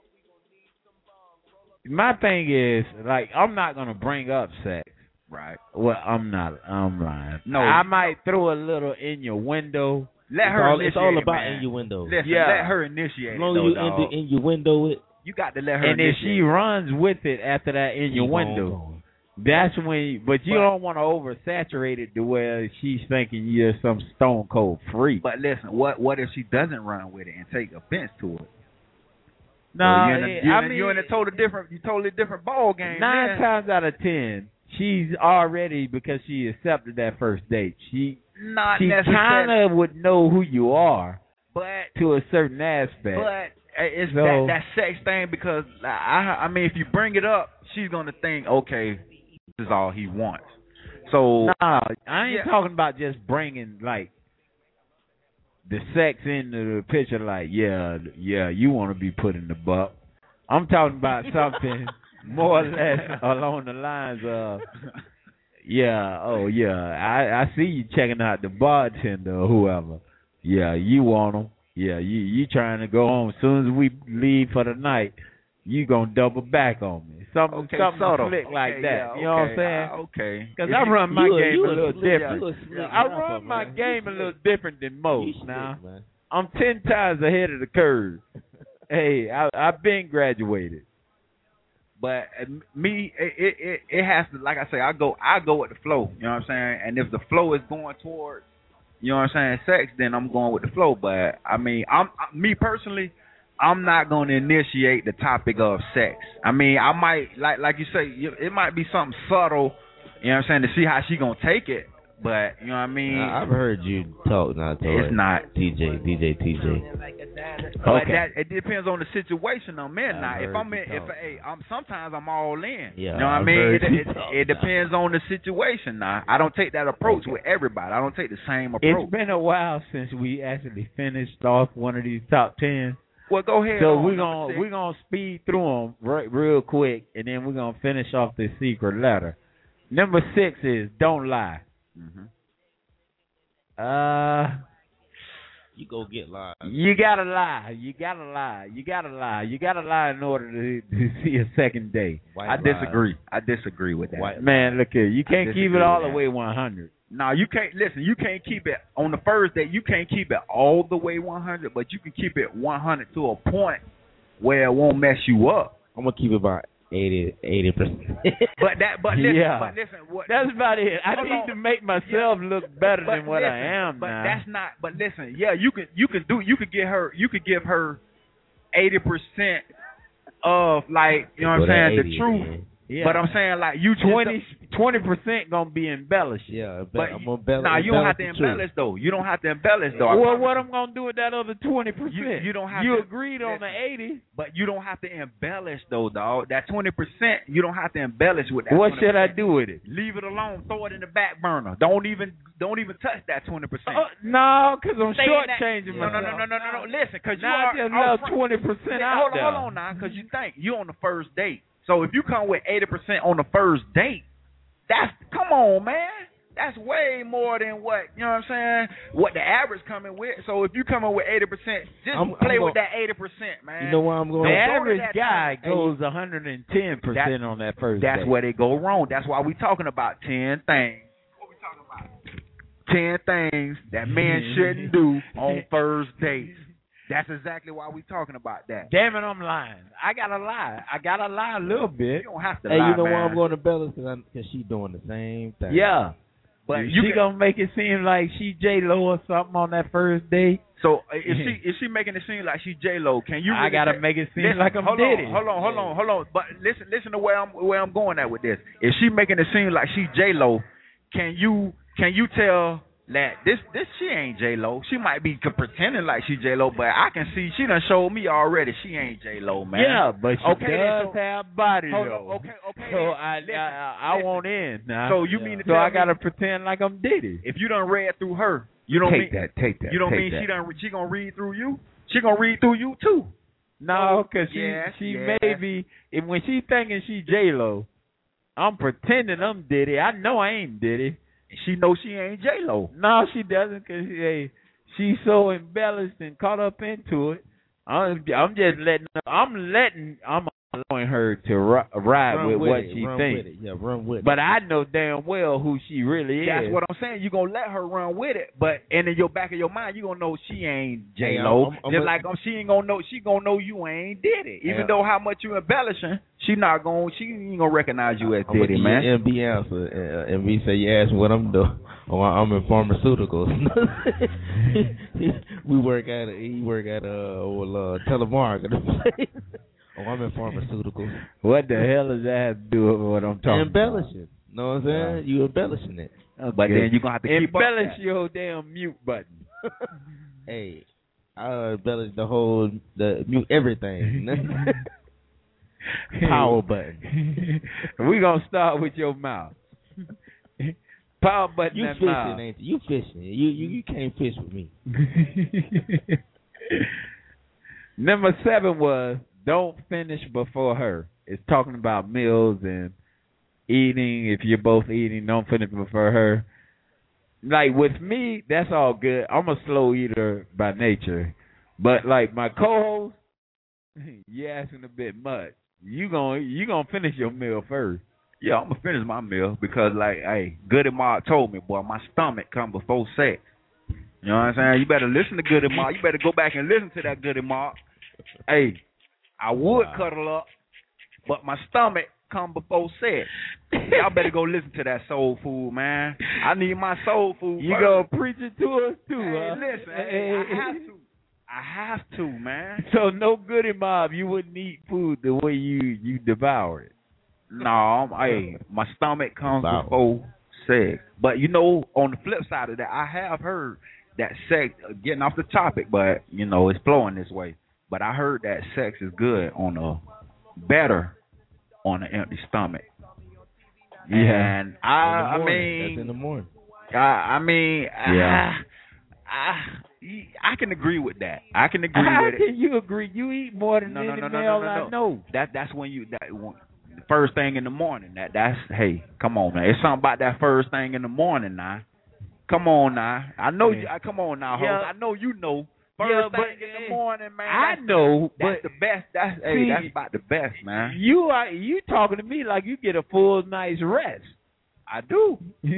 My thing is, like, I'm not gonna bring up sex. Right. Well, I'm not. I'm lying. No, I you- might throw a little in your window. Let It's her all, initiate it's all it, about man. innuendo. Listen, Yeah. let her initiate As long it, as you though, dog. in, innuendo it, You got to let her And if initiate she it. runs with it after that keep on innuendo, going. that's when. You, but you But- don't want to oversaturate it to where she's thinking you're some stone cold freak. But listen, what what if she doesn't run with it and take offense to it? No, So you're in a, it- you're I in a, mean, you're in a totally different, you totally different ball game. nine then. times out of ten, she's already, because she accepted that first date. She Not she necessarily, kind of would know who you are but to a certain aspect. but it's So- that that sex thing because I I mean if you bring it up, she's gonna think, okay, this is all he wants. So Nah, I ain't Yeah. talking about just bringing like the sex into the picture. Like, yeah, yeah, you want to be put in the buck. I'm talking about something more or less along the lines of, yeah, oh yeah, I I see you checking out the bartender or whoever. Yeah, you want them. Yeah, you you trying to go home as soon as we leave for the night. You gonna double back on me. Something okay, something subtle. slick like Okay, that. yeah, you know what I'm okay, saying? uh, okay. Because If I you- run my you a- game you a a little slick- different. you a slick I rapper, run my man. game a You little slick. different than You most slick, now. man. I'm ten times ahead of the curve. Hey, I, I've been graduated. But uh, me, it, it it it has to, like I say, I go I go with the flow. You know what I'm saying? And if the flow is going towards, you know what I'm saying, sex, then I'm going with the flow. But I mean, I'm I, me personally, I'm not going to initiate the topic of sex. I mean, I might like like you say, you- it might be something subtle. You know what I'm saying, to see how she gonna take it. But you know what I mean. I- I've heard you talk. Not talk. It's not. D J, D J, T J. But Okay. that it depends on the situation I'm in. I've Now, if heard I'm you in, if talk. hey, I'm sometimes I'm all in. Yeah, you know what I I've mean? heard It, you it, talk it now. depends on the situation. Now, I don't take that approach with everybody. I don't take the same approach. It's been a while since we actually finished off one of these top ten. Well, go ahead. So on, we're number gonna six. we're gonna speed through them right, real quick, and then we're gonna finish off this secret letter. Number six is don't lie. Mhm. Uh, You go get live. you gotta lie. You gotta lie. You gotta lie. You gotta lie in order to, to see a second day. White I lies. disagree. I disagree with that. White Man, look here. You can't keep disagree it all with the that. way one hundred. No, you can't. Listen, you can't keep it on the first day. You can't keep it all the way one hundred, but you can keep it one hundred to a point where it won't mess you up. I'm gonna keep it about eighty, eighty percent. But that, but listen, Yeah. but listen, what? That's about it. I Hold need on. to make myself look better But than what listen, I am But now. that's not. But listen, yeah, you can you can do you could get her you could give her eighty percent of like you know what Well, that I'm saying the eighty truth. again. Yeah. But I'm saying like you just twenty percent gonna be embellished. Yeah, but But I'm gonna embellish. nah, you don't have to embellish the truth. embellish though. You don't have to embellish though. I Well, promise what you. I'm gonna do with that other twenty percent? You, you don't have You to, agreed on the eighty. but you don't have to embellish though, dog. That twenty percent, you don't have to embellish with that. What twenty should I percent. do with it? Leave it alone. Throw it in the back burner. Don't even don't even touch that twenty percent. Oh, no, because I'm Stay in that- shortchanging No, no, myself. no, no, no, no, no. Listen, because you Now I are just out left front- twenty percent Listen, out hold on, there. hold on now, because you think you on the first date. So if you come with eighty percent on the first date, that's come on, man. That's way more than what you know what I'm saying. What the average coming with. So if you coming with eighty percent, just I'm- play I'm with go- that eighty percent, man. You know where I'm The going? Don't go to average that guy time. goes one hundred ten percent on that first That's date. where they go wrong. That's why we talking about ten things. What we talking about? Ten things that men shouldn't do on first dates. That's exactly why we talking about that. Damn it, I'm lying. I gotta lie. I gotta lie a little bit. You don't have to Hey, lie, you know man. why I'm going to Bella's? Because she doing the same thing. Yeah. But she you can- gonna make it seem like she J Lo or something on that first date. So uh, if she if she making it seem like she J Lo, can you? I Really gotta say- make it seem listen, like I'm hold Diddy. on, hold on, hold on, hold on. But listen, listen to where I'm where I'm going at with this. If she making it seem like she J Lo, can you can you tell that this this she ain't J Lo. She might be c- pretending like she J Lo, but I can see she done showed me already she ain't J Lo, man. Yeah, but she okay, does so, have body hold though. on, okay, okay. So I I, I, I want in now. So you mean to so tell I gotta me pretend like I'm Diddy? if you done read through her, you don't Take mean that, take that, You don't take mean that. she done she gonna read through you? She gonna read through you too. No, because she yes, she yes. may be if when she thinking she J Lo, I'm pretending I'm Diddy. I know I ain't Diddy. She knows she ain't J Lo. No, she doesn't, because hey, she's so embellished and caught up into it. I'm, I'm just letting her, I'm letting I'm allowing her to ri- ride Run with, with what it, she run thinks. with it. Yeah, run with But it. I know damn well who she really That's is. what I'm saying. You gonna let her run with it, but and in your back of your mind, you gonna know she ain't J Hey, Lo. I'm- I'm Just a- like um, she ain't gonna know she gonna know you ain't Diddy. Even Hey, though how much you embellishing, she not gonna she ain't gonna recognize you as I'm gonna Diddy, give man. you an M B answer, and, uh, and we say you ask me what I'm doing. Oh, I'm in pharmaceuticals. we work at a, he work at a old uh, telemarketing place. Oh, I'm in pharmaceuticals. What the hell does that have to do with what I'm talking Embellishing. Know what I'm saying? You embellishing it. about? But then you gonna have to keep up embellish that. your damn mute button. Hey, I embellish the whole the mute everything. Power button. We gonna start with your mouth. Power button. You that fishing, mouth. ain't you? You fishing. You you you can't fish with me. Number seven was don't finish before her. It's talking about meals and eating. If you're both eating, don't finish before her. Like with me, that's all good. I'm a slow eater by nature, but like my co-host, you asking a bit much. You gonna you gonna finish your meal first. Yeah, I'm gonna finish my meal because, like, hey, Goody Mark told me, boy, my stomach come before sex. You know what I'm saying? You better listen to Goody Mark. You better go back and listen to that Goody Mark. Hey, I would Wow. cuddle up, but my stomach come before sex. Y'all better go listen to that soul food, man. I need my soul food. You first. gonna preach it to us too, Hey, huh? listen, hey, I have to. I have to, man. So no goody mob, you wouldn't eat food the way you you devour it. No, I'm, hey, my stomach comes Wow. before sex. But you know, on the flip side of that, I have heard that sex, uh, getting off the topic, but you know, it's flowing this way. But I heard that sex is good on a better on an empty stomach. Yeah. And I, I In the morning. mean, That's in the morning. I, I mean, Yeah. I, I, I can agree with that. I can agree How with it. can you agree? You eat more than No, no, any no, no, male no, no, I no. know. That that's when you that when, the first thing in the morning. That that's hey, come on now. It's something about that first thing in the morning now. Come on now. I know you. I, come on now, host. Yeah. I know you know. First Yeah, thing but, in eh, the morning, man. I that's, know, That's but the best. That's see, hey. That's about the best, man. you are you talking to me like you get a full night's rest. I do.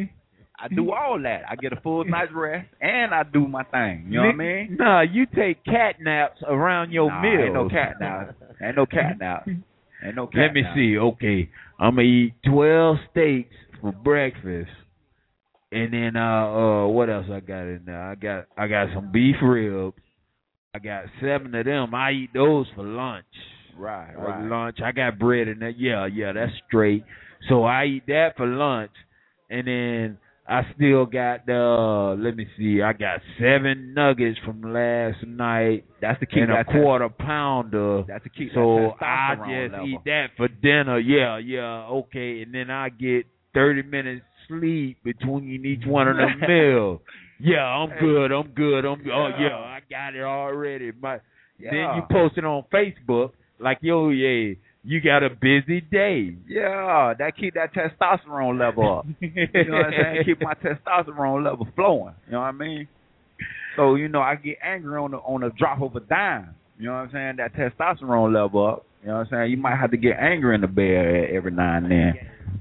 I do all that. I get a full night's rest and I do my thing. You know what I mean? Nah, you take cat naps around your Nah, meals. ain't no cat now. Ain't no cat now. Ain't no cat. Let me now. see. Okay, I'm gonna eat twelve steaks for breakfast, and then uh, uh, what else I got in there? I got I got some beef ribs. I got seven of them. I eat those for lunch. Right, Uh, right. lunch. I got bread in there. Yeah, yeah, that's straight. So I eat that for lunch, and then I still got the. Let me see. I got seven nuggets from last night. That's the key. And a That's quarter pounder. That's the key. So that I testosterone just level. eat that for dinner. Yeah, yeah, okay. And then I get thirty minutes sleep between each one of them meals. Yeah, I'm good. I'm good. I'm oh yeah, I got it already. My Yeah. then you post it on Facebook like yo yeah, you got a busy day. Yeah, that keep that testosterone level up. You know what I'm saying? Keep my testosterone level flowing. You know what I mean? So you know I get angry on the on a drop of a dime. You know what I'm saying? That testosterone level up. You know what I'm saying? You might have to get angry in the bed every now and then.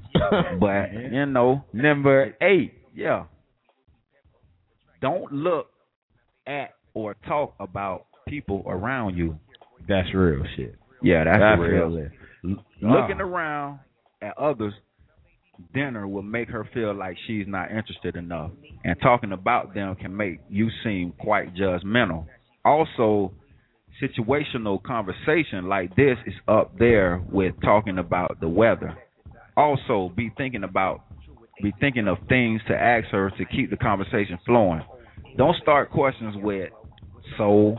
But you know, Number eight. yeah. Don't look at or talk about people around you. That's real shit. Yeah, that's That's the real. real. L- Wow. Looking around at others' dinner will make her feel like she's not interested enough, and talking about them can make you seem quite judgmental. Also, situational conversation like this is up there with talking about the weather. Also, be thinking about be thinking of things to ask her to keep the conversation flowing. Don't start questions with so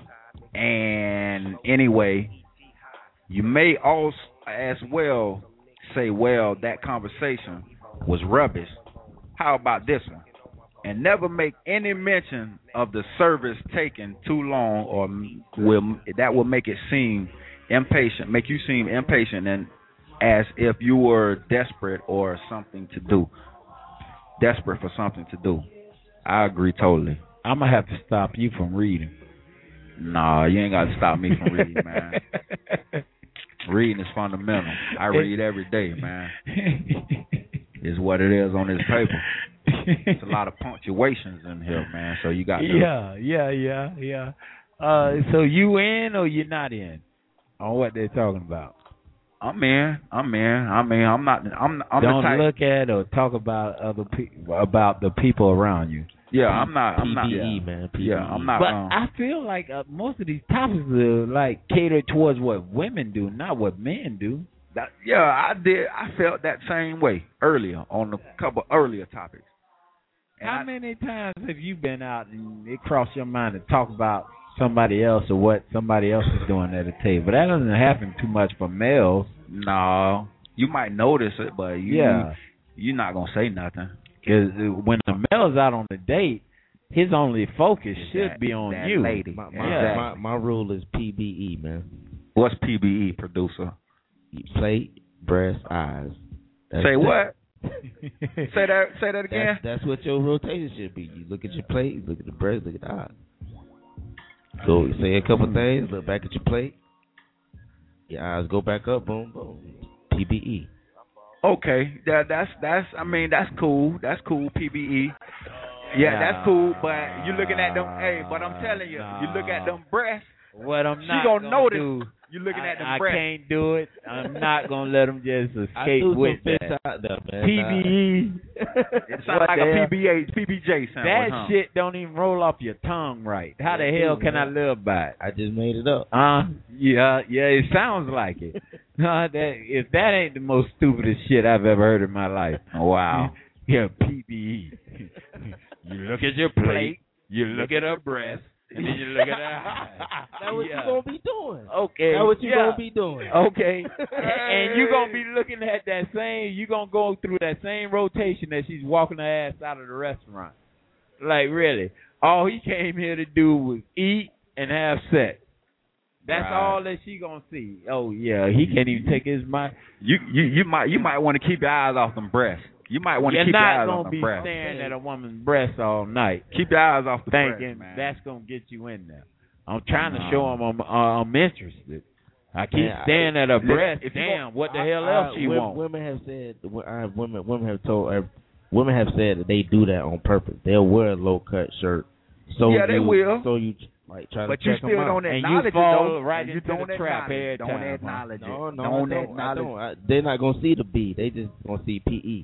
and anyway. You may also as well say, well, that conversation was rubbish. How about this one? And never make any mention of the service taking too long, or will that will make it seem impatient, make you seem impatient, and as if you were desperate or something to do, desperate for something to do. I agree totally. I'm gonna have to stop you from reading. Nah, you ain't got to stop me from reading, man. Reading is fundamental. I read every day, man. It's what it is on this paper. It's a lot of punctuations in here, man. So you got to. Yeah, yeah, yeah, yeah. Uh, so you in or you not in on what they're talking about? I'm in. I'm in. I mean, I'm not. I'm. I'm Don't the type, look at or talk about other people about the people around you. Yeah, I'm not. I'm not. P B E, Yeah, man. P B E. yeah I'm not. But Um, I feel like uh, most of these topics are like catered towards what women do, not what men do. that, yeah, I did. I felt that same way earlier on a couple earlier topics. And How I, many times have you been out and it crossed your mind to talk about somebody else or what somebody else is doing at a table? But that doesn't happen too much for males. No, you might notice it, but you, Yeah. you're not gonna say nothing. Because when the male's out on a date, his only focus Is should that- be on that you. lady. My, my, Yeah. my, my rule is P B E, man. What's P B E, producer? Plate, breast, eyes. That's Say it. what? say that. Say that again. That's, that's what your rotation should be. You look at your plate, you look at the breast, look at the eyes. So you say a couple things, look back at your plate. Your eyes go back up, boom, boom. P B E. Okay, that that's that's. I mean, that's cool. That's cool. P B E. Yeah, that's cool. But you looking at them. Hey, but I'm telling you, you look at them breasts. What I'm She not gonna gonna notice. do, You looking at them I, I breasts. can't do it. I'm not gonna let them just I escape threw with some fish that. out there, man. P B E. It sounds What like the a hell? P B A, P B J sandwich. That huh? shit don't even roll off your tongue right. How the Yeah, hell too, can I man. live by it? I just made it up. Uh, yeah, yeah, it sounds like it. Uh, that, if that ain't the most stupidest shit I've ever heard in my life. Wow. Yeah, P B E. You look at your plate, you look at her breast, and then you look at her eyes. That's what Yeah. you gonna be doing. Okay. That's what you yeah. gonna be doing. Okay. And you gonna be looking at that same. You gonna go through that same rotation that she's walking her ass out of the restaurant. Like really, all he came here to do was eat and have sex. That's Right. all that she gonna see. Oh yeah, he can't even take his mind. You you you might you might want to keep your eyes off them breasts. You might want to You're keep your not eyes gonna off them be breasts. staring at a woman's breast all night, Keep your eyes off the thinking breasts, man. that's gonna get you in there. I'm trying to No. show him I'm, uh, I'm interested. I keep Man, I- staring at her Listen, breast. if you Damn, gon- what the I- hell I- else she women, want? Women have said, I, women, women have told, uh, women have said that they do that on purpose. They'll wear a low cut shirt, so Yeah, they you, will. so you like try But to you check still them out. don't And you acknowledge it, fall though. right And you into don't the trap acknowledge every it. Don't time, huh? acknowledge No, it. no, don't I don't. I acknowledge don't. I, they're not gonna see the B. They just gonna see P E.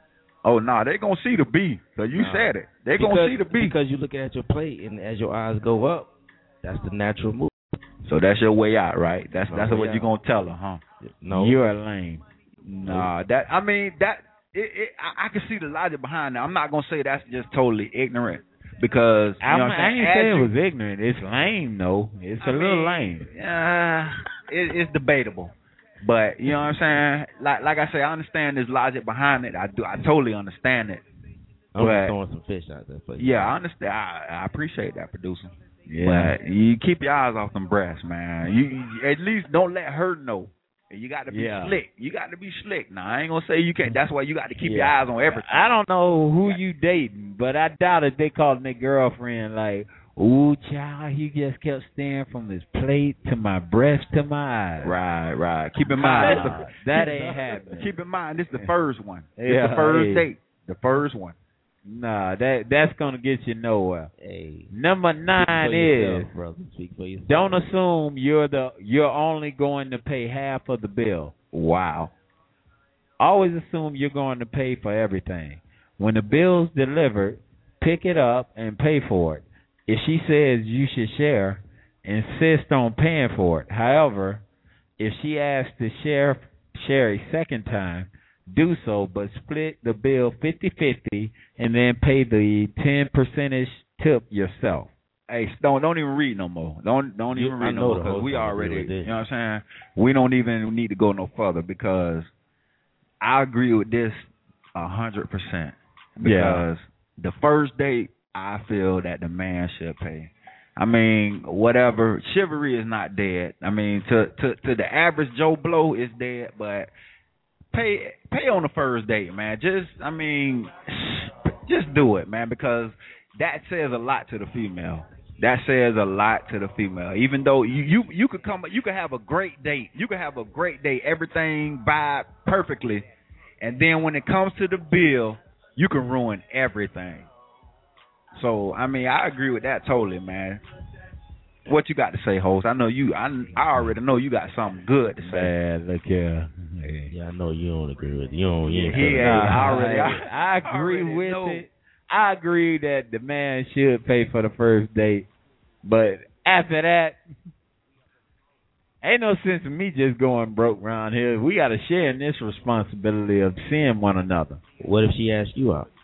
Oh no, nah, they gonna see the B. So you Nah. said it. They because, gonna see the B. because you looking at your plate, and as your eyes go up, that's the natural move. So that's your way out, right? That's My that's way what out. you're gonna tell her, huh? No, You're a lame. Nah, that I mean that it, it I, I can see the logic behind that. I'm not gonna say that's just totally ignorant because you I'm, know what I I'm ain't saying? saying As it you- was ignorant. It's lame though. It's a I little mean, lame. Uh, it, it's debatable, but you know what I'm saying. Like like I say, I understand there's logic behind it. I do. I totally understand it. I'm but- just throwing some fish out there for you. Yeah, I understand. I, I appreciate that, producer. Yeah. But you keep your eyes off them breasts, man. You, you at least don't let her know. You got to be Yeah. slick. You got to be slick. Now I ain't gonna say you can't. That's why you got to keep your Yeah. eyes on everything. I don't know who you dating, but I doubt if they calling their girlfriend like, "Ooh, child, he just kept staring from his plate to my breast to my eyes." Right, right. Keep in mind, Nah, this the, that keep- ain't happening. Keep in mind, this is the first one. This Yeah, the first hey. date. The first one. Nah, that that's gonna get you nowhere. Hey, Number speak nine for is yourself, brother. Speak for yourself. don't assume you're the you're only going to pay half of the bill. Wow. Always assume you're going to pay for everything. When the bill's delivered, pick it up and pay for it. If she says you should share, insist on paying for it. However, if she asks to share share a second time, do so, but split the bill fifty-fifty and then pay the ten percentage tip yourself. Hey, don't don't even read no more. Don't don't You- even I read know no more the because whole we thing already, agree with you this. know what I'm saying? We don't even need to go no further because I agree with this a hundred percent. Yeah. Because the first date, I feel that the man should pay. I mean, whatever, chivalry is not dead. I mean, to to to the average Joe Blow, it's dead, but pay pay on the first date, man. Just, I mean, just do it, man, because that says a lot to the female. That says a lot to the female. Even though you you, you could come, you could have a great date. You could have a great date. Everything vibe perfectly, and then when it comes to the bill, you can ruin everything. So, I mean, I agree with that totally, man. What you got to say, host? I know you. I I already know you got something good to say. Man, look here. Yeah, I know you don't agree with it. You don't. You ain't Yeah, feeling it. I already. I, I agree already with know. it. I agree that the man should pay for the first date, but after that, ain't no sense in me just going broke around here. We got to share in this responsibility of seeing one another. What if she asked you out?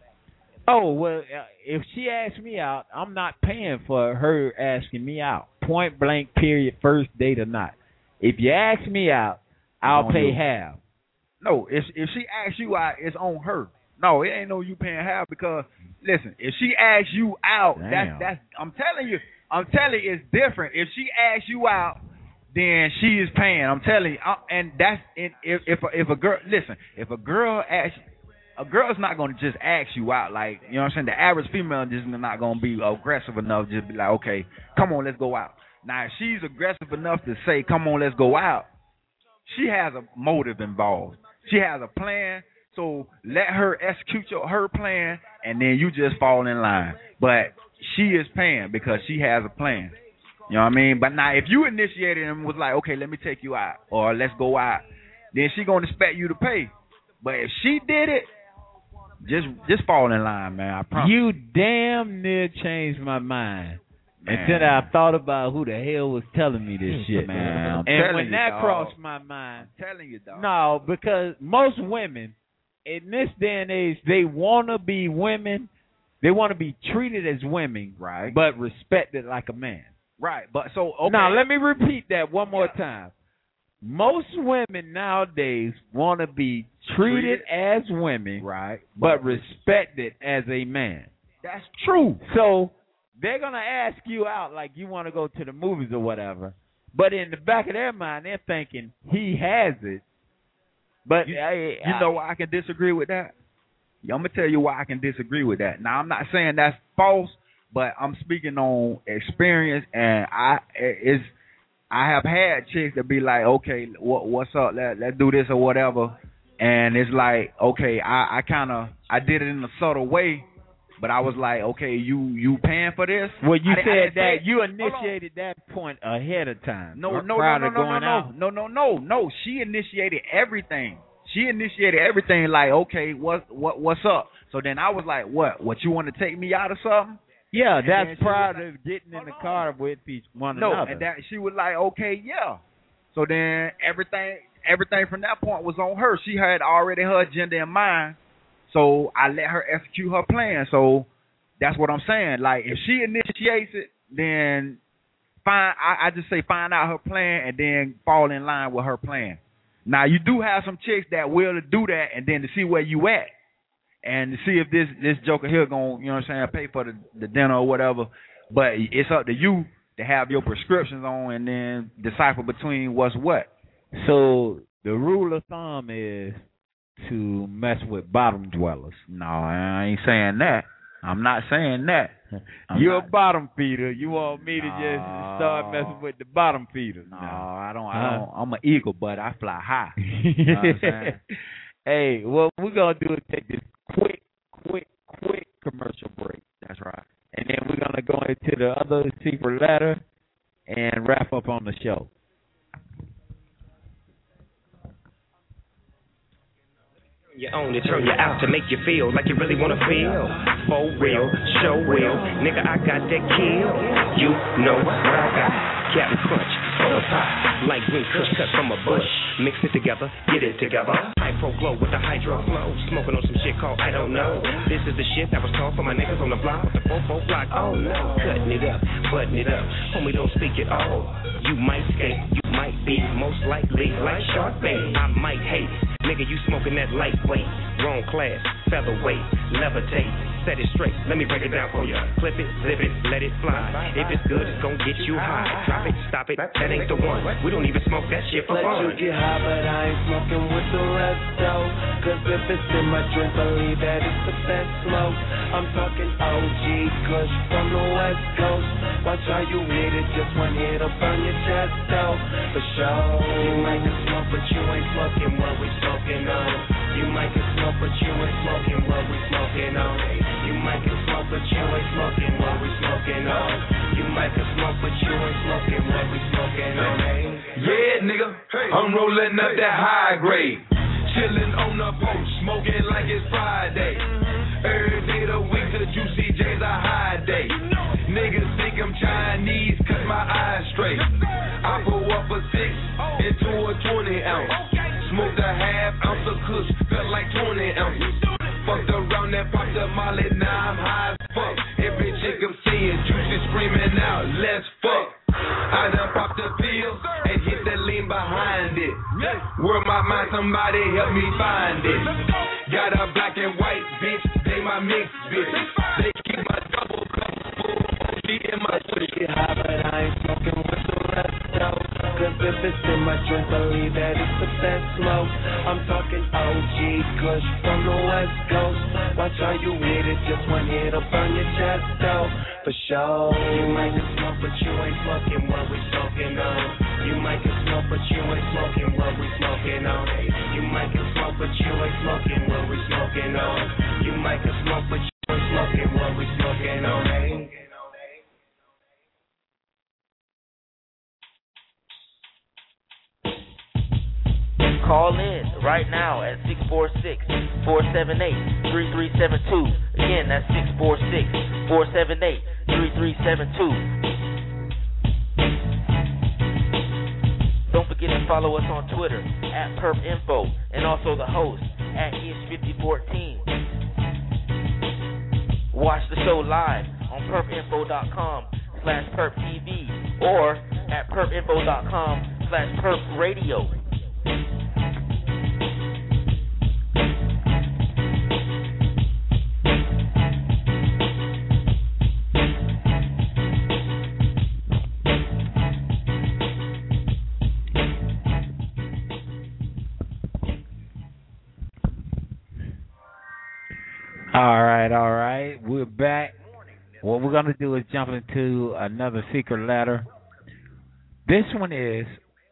Oh, well, uh, if she asks me out, I'm not paying for her asking me out. Point blank, period, first date or not. If you ask me out, I'll Don't pay do it. half. No, if if she asks you out, it's on her. No, it ain't no you paying half because listen, if she asks you out, Damn. that's that's I'm telling you, I'm telling you, it's different. If she asks you out, then she is paying. I'm telling you, uh, and that's if if a, if a girl listen, if a girl asks. A girl's not gonna just ask you out, like, you know what I'm saying? The average female just not gonna be aggressive enough, just be like, okay, come on, let's go out. Now, if she's aggressive enough to say, come on, let's go out, she has a motive involved. She has a plan, so let her execute your, her plan, and then you just fall in line. But she is paying because she has a plan. You know what I mean? But now, if you initiated and was like, okay, let me take you out, or let's go out, then she gonna expect you to pay. But if she did it, Just just fall in line, man. I promise. You damn near changed my mind. Man. Until I thought about who the hell was telling me this shit. Man, I'm and telling when you, that dog. crossed my mind, I'm telling you, dog. no, because most women in this day and age, they want to be women. They want to be treated as women, Right. but respected like a man. Right, but so, okay. Now, let me repeat that one more time. Most women nowadays want to be treated, Treated. as women, Right. but respected as a man. That's true. So they're going to ask you out like you want to go to the movies or whatever. But in the back of their mind, they're thinking he has it. But You, I, you I- know why I can disagree with that? I'm going to tell you why I can disagree with that. Now, I'm not saying that's false, but I'm speaking on experience, and I it's I have had chicks that be like, okay, what, what's up? Let, let's do this or whatever. And it's like, okay, I, I kind of, I did it in a subtle way, but I was like, okay, you you paying for this? well, you I, didn't- I said didn't that say- you hold on. initiated that point ahead of time. No, no, prior no, to no, no, going no, out. no, no, no, no. She initiated everything. She initiated everything. Like, okay, what, what, what's up? So then I was like, what? What, you want to take me out or something? Yeah, And then that's she was prior like, to getting in the hold car with each one No, another. and that she was like, okay, yeah. So then everything, everything from that point was on her. She had already her agenda in mind. So I let her execute her plan. So that's what I'm saying. Like, if she initiates it, then find. I, I just say find out her plan and then fall in line with her plan. Now you do have some chicks that will do that and then to see where you at and to see if this this joker here gonna, you know what I'm saying, pay for the, the dinner or whatever. But it's up to you to have your prescriptions on and then decipher between what's what. So the rule of thumb is to mess with bottom dwellers. No, I ain't saying that. I'm not saying that. I'm You're not- a bottom feeder. You want me to No. just start messing with the bottom feeders? No, I don't. I Huh? don't. I'm an eagle, but I fly high. You know what I'm saying? Hey, what we're gonna do is take this quick, quick, quick commercial break. That's right. And then we're gonna go into the other secret letter and wrap up on the show. You only turn you out to make you feel like you really wanna feel. For real, show real. Nigga, I got that kill. You know what I got. Captain Crunch, full of pie. like green kush cut from a bush. Mix it together, get it together. High pro glow with the hydro flow. Smoking on some shit called I don't know. This is the shit that was taught for my niggas on the block. The four four block, oh no. Cutting it up, butting it up. Homie, don't speak at all. You might skate, you might be most likely like Shark Bait. I might hate it. Nigga, you smoking that lightweight. Wrong class, featherweight, levitate. Set it straight, let me break it down for ya. Clip it, zip it, let it fly. If it's good, it's gon' get you high. Drop it, stop it, that ain't the one. We don't even smoke that shit for Let fun. you get high, but I ain't smoking with the rest though. Cause if it's in my drink, believe that it's the best smoke. I'm talking O G Kush from the West Coast. Watch how you hit it, just one hit up on your chest though. For sure, you might can smoke, but you ain't smoking what we smoking on. You might can smoke, but you ain't smoking what we smoking on. You might can smoke, but you ain't smoking what we smoking on. You might can smoke, but you ain't smoking what we smoking on. Yeah, nigga, I'm rolling up that high grade. Chillin' on the porch, smoking like it's Friday. Every day of the week, the Juicy J's a high day. Niggas think I'm Chinese, cut my eyes straight. I pull up a six into a twenty ounce. Smoked a half ounce of kush, felt like twenty ounces. Fucked around and popped a molly, now I'm high as fuck. Every chick I'm seeing, Juicy screaming out, let's fuck. I done popped the pill and hit the lean behind it. Where my mind, somebody help me find it. Got a black and white bitch, they my mix bitch. They keep my double cup full, she in my switch. Get high, but I ain't smoking with the rest though. Cause if it's in my drink, believe that it's the best smoke. I'm talking O G Kush from the West Coast. Watch how you hit it, just one hit up on your chest though. For sure, you might can smoke, but you ain't smoking what we smoking on. You might can smoke, but you ain't smoking what we smoking on. You might can smoke, but you ain't smoking what we smoking on. You might can smoke, but you ain't smoking what we smoking on. Call in right now at six four six, four seven eight, three three seven two. Again, that's six four six, four seven eight, three three seven two. Don't forget to follow us on Twitter at Perp Info and also the host at Ish fifty fourteen. Watch the show live on perpinfo.com slash perptv or at perpinfo.com slash perpradio. All right, all right. We're back. What we're going to do is jump into another secret letter. This one is,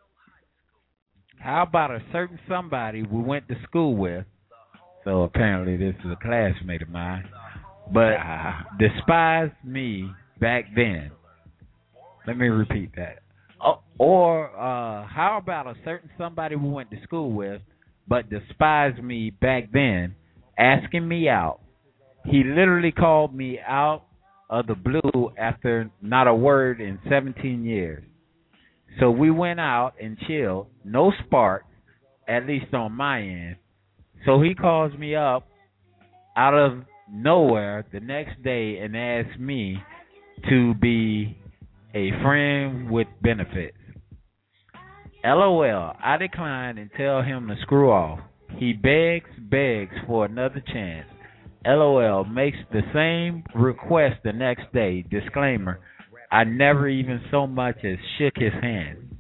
how about a certain somebody we went to school with? So apparently this is a classmate of mine. But despised me back then. Let me repeat that. Uh, or uh, how about a certain somebody we went to school with but despised me back then, asking me out? He literally called me out of the blue after not a word in seventeen years. So we went out and chilled, no spark, at least on my end. So he calls me up out of nowhere the next day and asks me to be a friend with benefits. LOL, I decline and tell him to screw off. He begs, begs for another chance. LOL, makes the same request the next day. Disclaimer, I never even so much as shook his hand.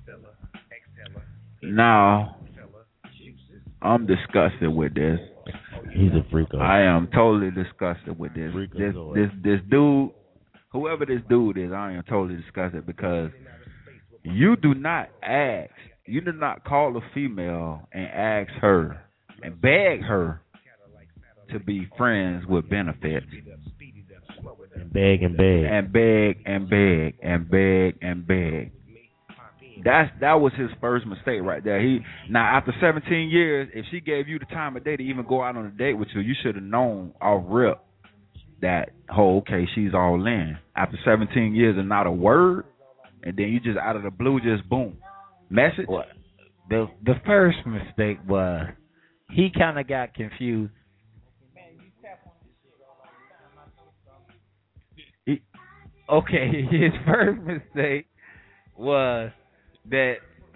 Now, I'm disgusted with this. He's a freak. I am totally disgusted with this. This, this, this dude, whoever this dude is, I am totally disgusted because you do not ask, you do not call a female and ask her and beg her to be friends with benefits. And beg and beg. And beg and beg and beg and beg. That's that was his first mistake right there. He now after seventeen years, if she gave you the time of day to even go out on a date with you, you should have known off rip that, oh, okay, she's all in. After seventeen years and not a word, and then you just out of the blue just boom. Message? What? The the first mistake was he kind of got confused. He, okay, his first mistake was that.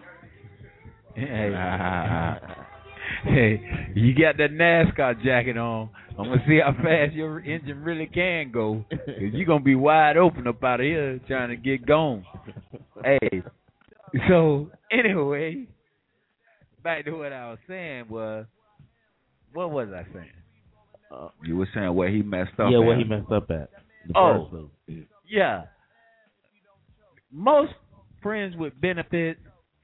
Hey, hey, you got that NASCAR jacket on. I'm gonna see how fast your engine really can go. Cause you're gonna be wide open up out of here trying to get going. Hey, so anyway, back to what I was saying was, what was I saying? Uh, you were saying where he messed up. Yeah, at. where he messed up at. The Oh, first place. yeah. Most friends with benefits,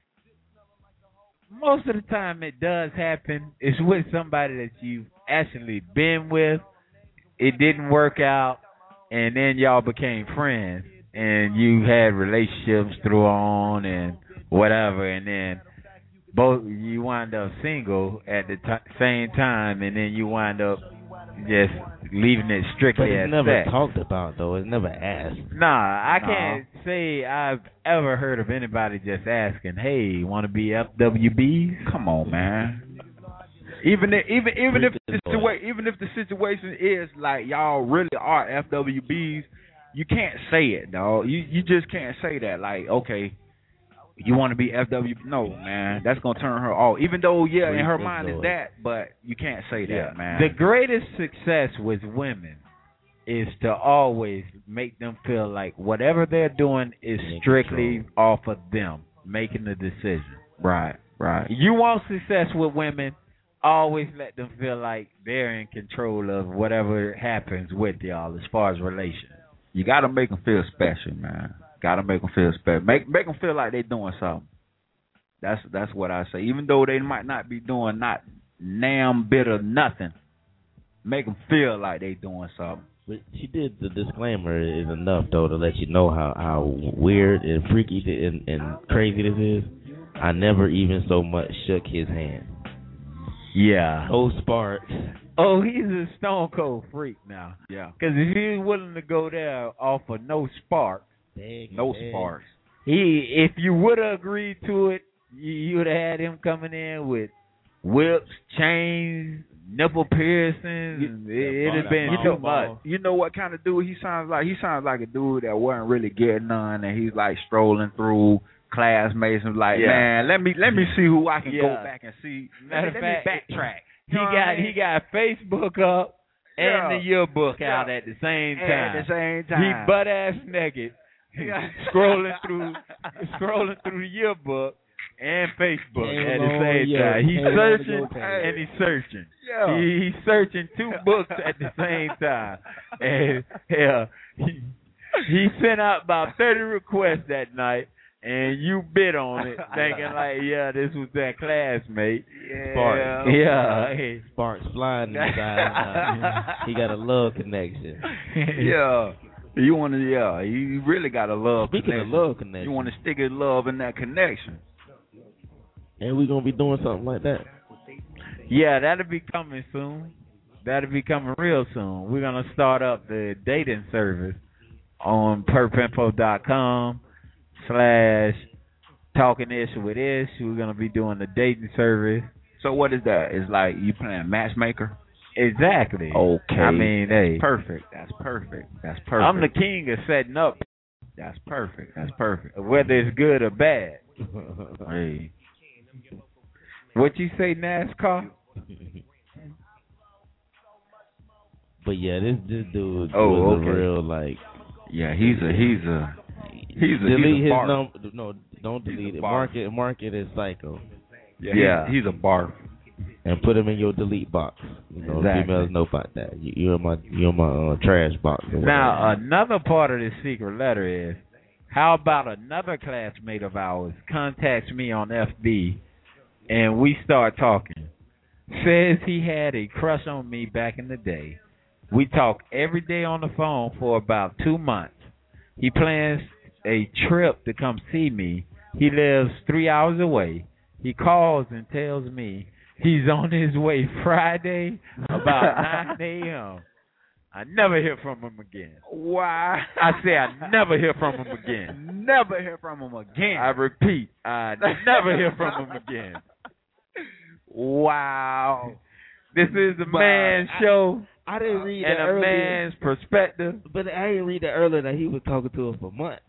most of the time it does happen. It's with somebody that you've actually been with. It didn't work out, and then y'all became friends, and you had relationships through on and whatever, and then both you wind up single at the t- same time, and then you wind up just leaving it strictly But it's as never sex. talked about, though. It's never asked. Nah, I Nah. can't say I've ever heard of anybody just asking, "Hey, you want to be F W Bs?" Come on, man. Even if, even even if the Freaking situa- even if the situation is like y'all really are F W Bs, you can't say it, dog. You you just can't say that. Like, okay, you want to be F W? No, man, that's gonna turn her off. Even though, yeah, in her Freaking mind is boy. that, but you can't say that, Yeah. man. The greatest success with women is to always make them feel like whatever they're doing is In strictly control. off of them making the decision. right, right. You want success with women, always let them feel like they're in control of whatever happens with y'all as far as relations. You gotta make them feel special, man. Gotta make them feel special. Make make them feel like they're doing something. That's that's what I say. Even though they might not be doing not damn bit of nothing, make them feel like they doing something. But she did the disclaimer is enough, though, to let you know how, how weird and freaky and, and crazy this is. I never even so much shook his hand. Yeah. Oh, sparks. Oh, he's a stone cold freak now. Yeah. Because if he was willing to go there off of no spark, Dang, No dang. sparks. he if you would have agreed to it, you, you would have had him coming in with whips, chains, nipple piercings. and it, it'd have been You too know, much. you know what kind of dude he sounds like? He sounds like a dude that wasn't really getting none, and he's like strolling through classmates and like, Yeah. man, let me let me see who I can go Yeah. back and see. Matter let of me, let fact, me backtrack. He You know what got I mean? he got Facebook up and Yeah. the yearbook out Yeah. at the same At time. the same He time. butt ass naked, scrolling through scrolling through the yearbook and Facebook Came at the along, same yeah, time. He's came along to searching go pay. and he's searching. Yeah. He, he's searching two books at the same time. And yeah, he, he sent out about thirty requests that night. And you bid on it, thinking like, yeah, this was that classmate. Sparks. Yeah. Hey. Sparks flying inside. Uh, he got a love connection. Yeah. You want to, yeah, you really got to love Speaking connection. of love connection. You want to stick his love in that connection. And we going to be doing something like that. Yeah, that'll be coming soon. That'll be coming real soon. We're going to start up the dating service on perpinfo dot com slash talking ish with ish. We're going to be doing the dating service. So what is that? It's like you playing matchmaker? Exactly. Okay. I mean, hey. Perfect. That's perfect. That's perfect. I'm the king of setting up, That's perfect. That's perfect. whether it's good or bad. Hey. What you say, NASCAR? But yeah, this this dude Oh, was okay. a real like. Yeah, he's a he's a he's a delete he's a his barf. number. No, don't He's delete a it. barf. Mark it. Mark it as psycho, Yeah, Yeah. He's, he's a barf. and put him in your delete box. You know, Exactly. females know about that. You, you're in my you're in my uh, trash box. Or Now, whatever. another part of this secret letter is, how about another classmate of ours contacts me on F B, and we start talking. Says he had a crush on me back in the day. We talk every day on the phone for about two months. He plans a trip to come see me. He lives three hours away. He calls and tells me he's on his way Friday about nine a.m. I never hear from him again. Why? I say I never hear from him again. Never hear from him again. I repeat, I never hear from him again. Wow. This is the But man's I- show. I didn't read and that a earlier. man's perspective. But I didn't read that earlier that he was talking to her for months.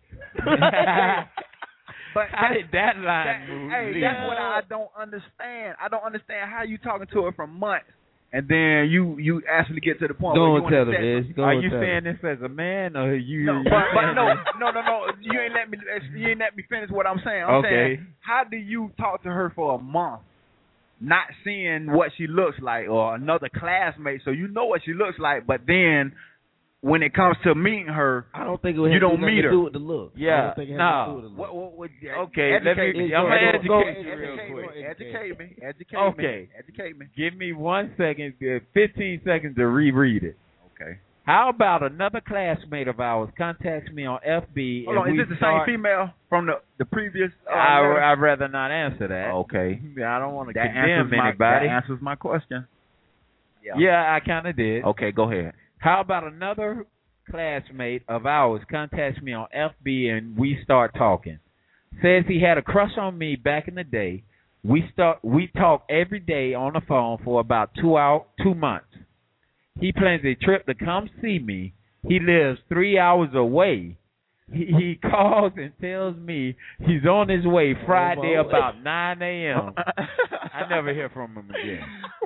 But how did that line that, move? Hey, leave? that's what I don't understand. I don't understand how you talking to her for months, and then you you actually get to the point Go where on, you want tell to him, set- Ish. Go Are on, you tell saying him. this as a man, or you? No, you but, but saying no, this- no, no, no. You ain't let me. You ain't let me finish what I'm saying. I'm Okay. saying, how do you talk to her for a month, not seeing what she looks like, or another classmate, so you know what she looks like, but then when it comes to meeting her, I don't think it would you have don't nothing meet to her. do with the look. I Yeah, don't think it has no. to do with the look. What, what, what, Okay, let educate me- me. I'm gonna Educate educate me. you real Educate quick. me. Educate me. Educate Okay. me. Educate me. Give me one second, uh, fifteen seconds to reread it. Okay. How about another classmate of ours contacts me on F B? Hold and on. Is we this the start- same female from the the previous? Uh, I, letter? I'd rather not answer that. Okay. I don't want to That condemn answers my, anybody. that answers my question. Yeah, I kind of did. Okay, go ahead. How about another classmate of ours contacts me on F B and we start talking? Says he had a crush on me back in the day. We start we talk every day on the phone for about two out two months. He plans a trip to come see me. He lives three hours away. He, he calls and tells me he's on his way Friday Oh, my about nine a.m. I never hear from him again.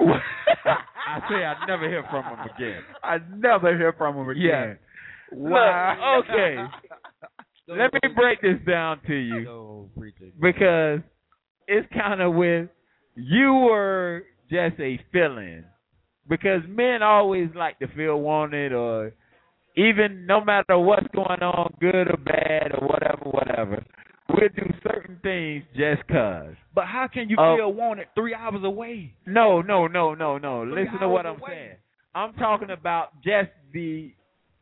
I say I never hear from him again. I never hear from him again. Yeah. Wow. Look, okay. Let me break this down to you because it's kind of with you were just a feeling because men always like to feel wanted or even no matter what's going on, good or bad or whatever, whatever. We'll do certain things just cause. But how can you Uh, feel wanted three hours away? No, no, no, no, no. Three Listen to what I'm hours away. saying. I'm talking about just the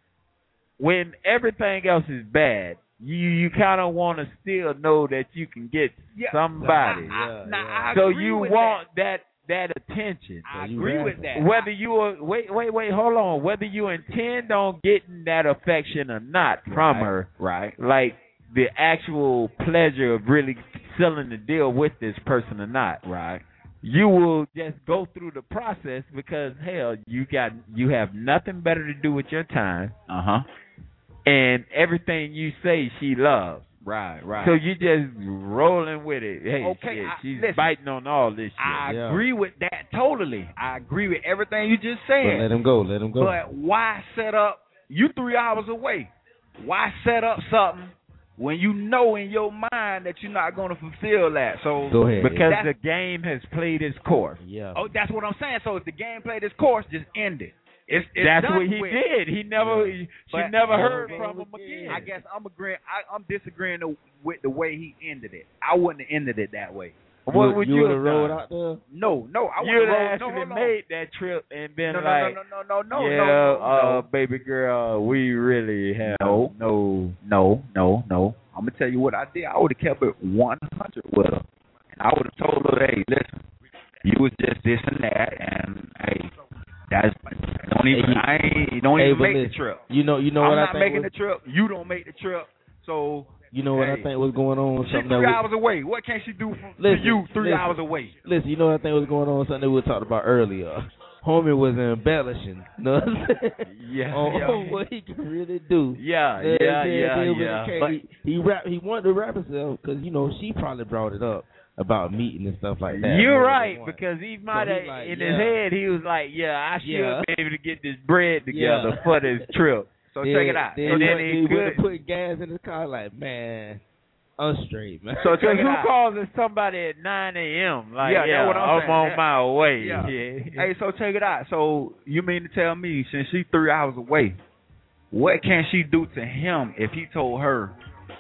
when everything else is bad. You you kind of want to still know that you can get Yeah. somebody. I, I, now, I so agree you with want that. that attention. I agree with that. Whether you are wait wait wait hold on. Whether you intend on getting that affection or not from Right, her, right. like the actual pleasure of really sealing the deal with this person or not, right? You will just go through the process because hell, you got you have nothing better to do with your time. Uh huh. And everything you say, she loves. Right, right. So you just rolling with it. Hey, Okay, shit, I- she's listen. biting on all this shit. I Yeah. agree with that totally. I agree with everything you just But said. let him go. Let him go. But why set up? You three hours away. Why set up something when you know in your mind that you're not going to fulfill that? So Go ahead. Because That's- the game has played its course. Yeah. Oh, that's what I'm saying. So if the game played its course, just end it. It's, it's That's done what he with. did. He never. Yeah. She But- never Yeah, heard but from we him did. again. I guess I'm agreeing. I, I'm disagreeing the, with the way he ended it. I wouldn't have ended it that way. What would you, would have have rolled done? out there? No, no, I You wouldn't would roll. have No, actually hold on. made that trip and been No, no, like, no, no, no, no, no, yeah, no, no, uh, no. baby girl, we really have No. no. No, no, no. I'm gonna tell you what I did. I would have kept it one hundred with her, and I would have told her, "Hey, listen, you was just this and that, and hey, that's don't even Hey, you- I ain't don't Hey, even but make listen, the trip. You know, you know I'm what not I think making was, the trip. You don't make the trip. So You know what I hey, think was going on? she's Something three that we, hours away. What can she do for, Listen, for you three listen. hours away? Listen, you know what I think was going on? Something that we talked about earlier. Homie was embellishing. You know what I'm saying? Yeah, on, yeah. on what he can really do. Yeah, Then- yeah, then- yeah, then when yeah. it came, But- he, he rap. He wanted to rap himself because you know she probably brought it up about meeting and stuff like that. You're more than right once. because he might So have he like, in yeah. his head he was like, yeah, I should Yeah. be able to get this bread together Yeah. for this trip. So Then- check it out. Then So he then went, he he went could- to put gas in his car. Like, man, I'm straight, man. So Because check it who out. calls it somebody at nine a.m. Like, Yeah, yeah, that's what I'm I'm saying. on Yeah. my way. Yeah. Yeah. Hey, so check it out. So you mean to tell me since she's three hours away, what can she do to him if he told her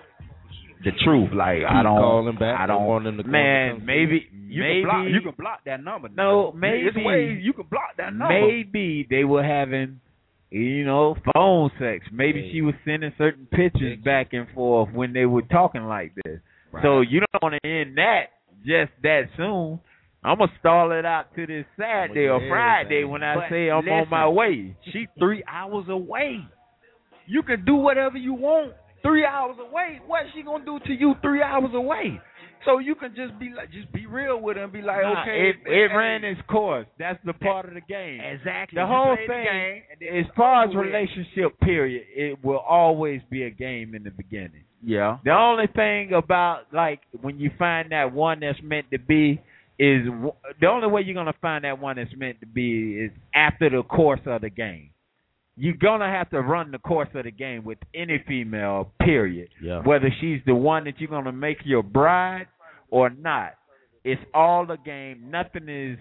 the truth? Like I Keep don't, calling back I and don't want him to come Man, come maybe, You maybe, can block. You can block that number. No, now. maybe. It's ways you can block that number. maybe they were having, you know, phone sex. Maybe Hey. she was sending certain pictures Pictures. back and forth when they were talking like this. Right. So you don't want to end that just that soon. I'm gonna stall it out to this Saturday or Yeah, Friday man. when I But say I'm on listen, my way. She three hours away. You can do whatever you want three hours away. What's she gonna do to you three hours away? So you can just be like, just be real with her and be like, Nah, okay, it, it ran its course. That's the part of the game. Exactly. The You whole play the thing, game, and then as it's far as over with. relationship period, it will always be a game in the beginning. Yeah. The only thing about like when you find that one that's meant to be is w- the only way you're gonna find that one that's meant to be is after the course of the game. You're gonna have to run the course of the game with any female, period. Yeah. Whether she's the one that you're gonna make your bride or not. It's all a game. Nothing is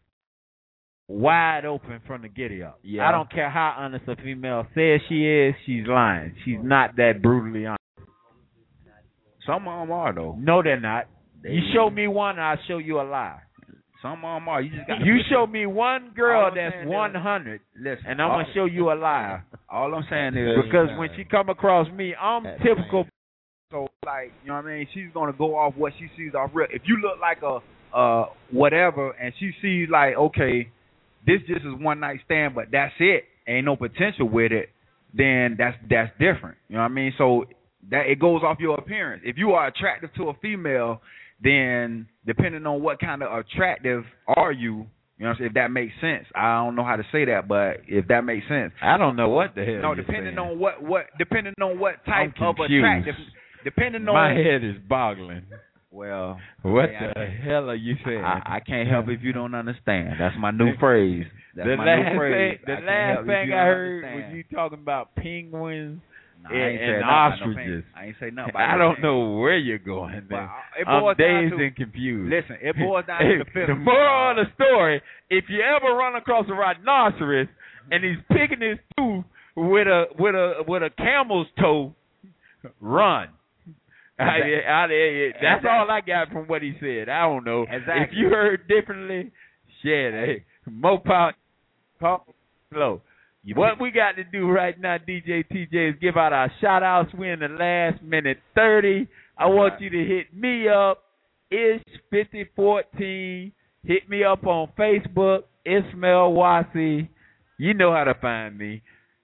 wide open from the giddy up. Yeah. I don't care how honest a female says she is, she's lying. She's not that brutally honest. Some of them are though. No, they're not. They- You show me one, and I'll show you a lie. Some of them are. You just got. You show me one girl All I'm that's saying is- one hundred, Listen, and I'm all, gonna show you a lie. all I'm saying is Because when she come across me, I'm That's typical. So, like, you know what I mean? She's going to go off what she sees off real. If you look like a uh whatever and she sees, like, okay, this just is one night stand, but that's it, ain't no potential with it, then that's that's different. You know what I mean? So, that it goes off your appearance. If you are attractive to a female, then depending on what kind of attractive are you, you know what I'm saying, if that makes sense. I don't know how to say that, but if that makes sense. I don't know what the hell. No, you're depending saying. on what, what depending on what type I'm of confused. attractive, depending on My head is boggling. Well, What hey, the I, hell are you saying? I, I can't help if you don't understand. That's my new phrase. That's the my last new phrase. thing, the I can't last help if thing you I don't heard understand. was you talking about penguins Nah, and, I ain't and said nothing about no ostriches. penguins. I ain't say nothing about I no don't penguins. know where you're going. But Man. it I'm boils down dazed to- and confused. Listen, it boils down to the The physical. moral of the story: if you ever run across a rhinoceros and he's picking his tooth with a with a with a camel's toe, run. I, I, I, that's all I got from what he said. I don't know. Exactly. If you heard differently, share that. Hey, more power, call slow. What we got to do right now, D J T J, is give out our shout outs. We're in the last minute thirty. I want you to hit me up, Ish fifty fourteen. Hit me up on Facebook, Ismail Wasi. You know how to find me.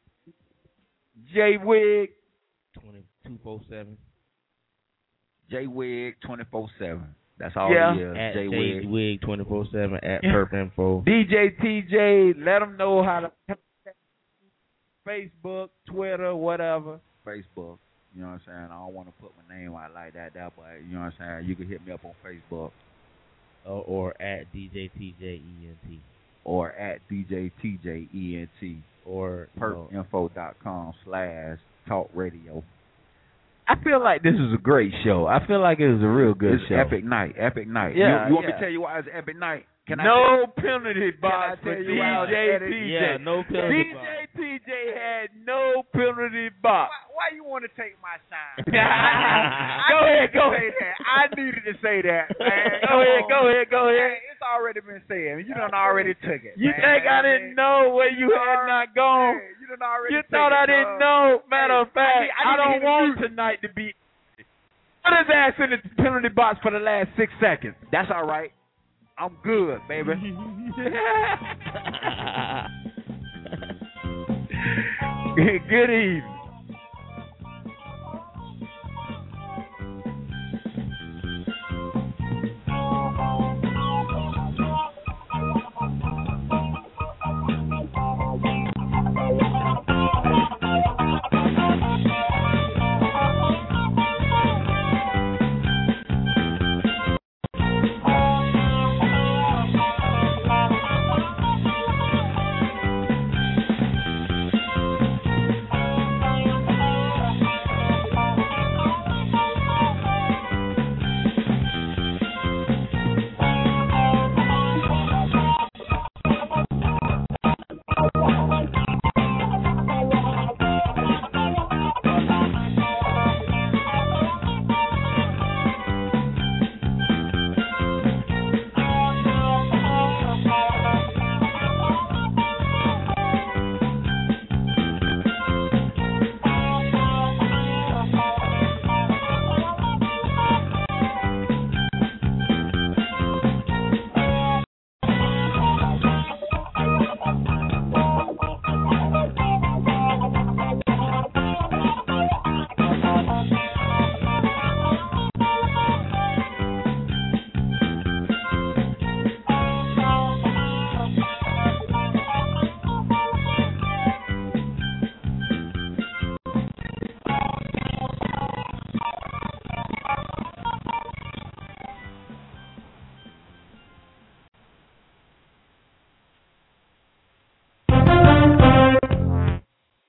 J Wig. twenty-two four seven. J Wig twenty-four seven. That's all Yeah. it is. At J J Wig. Wig twenty-four seven at Yeah. Perp Info. D J T J, let them know how to Facebook, Twitter, whatever. Facebook. You know what I'm saying? I don't want to put my name out like that, that, but you know what I'm saying? You can hit me up on Facebook Or, or at D J T J E N T. or at D J T J E N T Or you know, perkinfo.com slash talk radio. I feel like this is a great show. I feel like it was a real good It's show. epic night, epic night. Yeah, you, you want yeah. me to tell you why it's epic night? Can I no penalty Can I box for tell D you why I was J at it? T J. Yeah, no penalty D J box. T J had no penalty box. Why, why you want to take my shine? Go I ahead, go needed to say ahead. that. I needed to say that, man. Go Come ahead, on. go ahead, go ahead. Hey, it's already been said. You done already took it. You man. think I didn't know where you had not gone? Hey, you done already You took thought it, I didn't dog. know. Matter Hey, of fact, I, need, I, I, need to don't hear the want music. tonight to be. Put his ass in the penalty box for the last six seconds. That's all right. I'm good, baby. Good evening.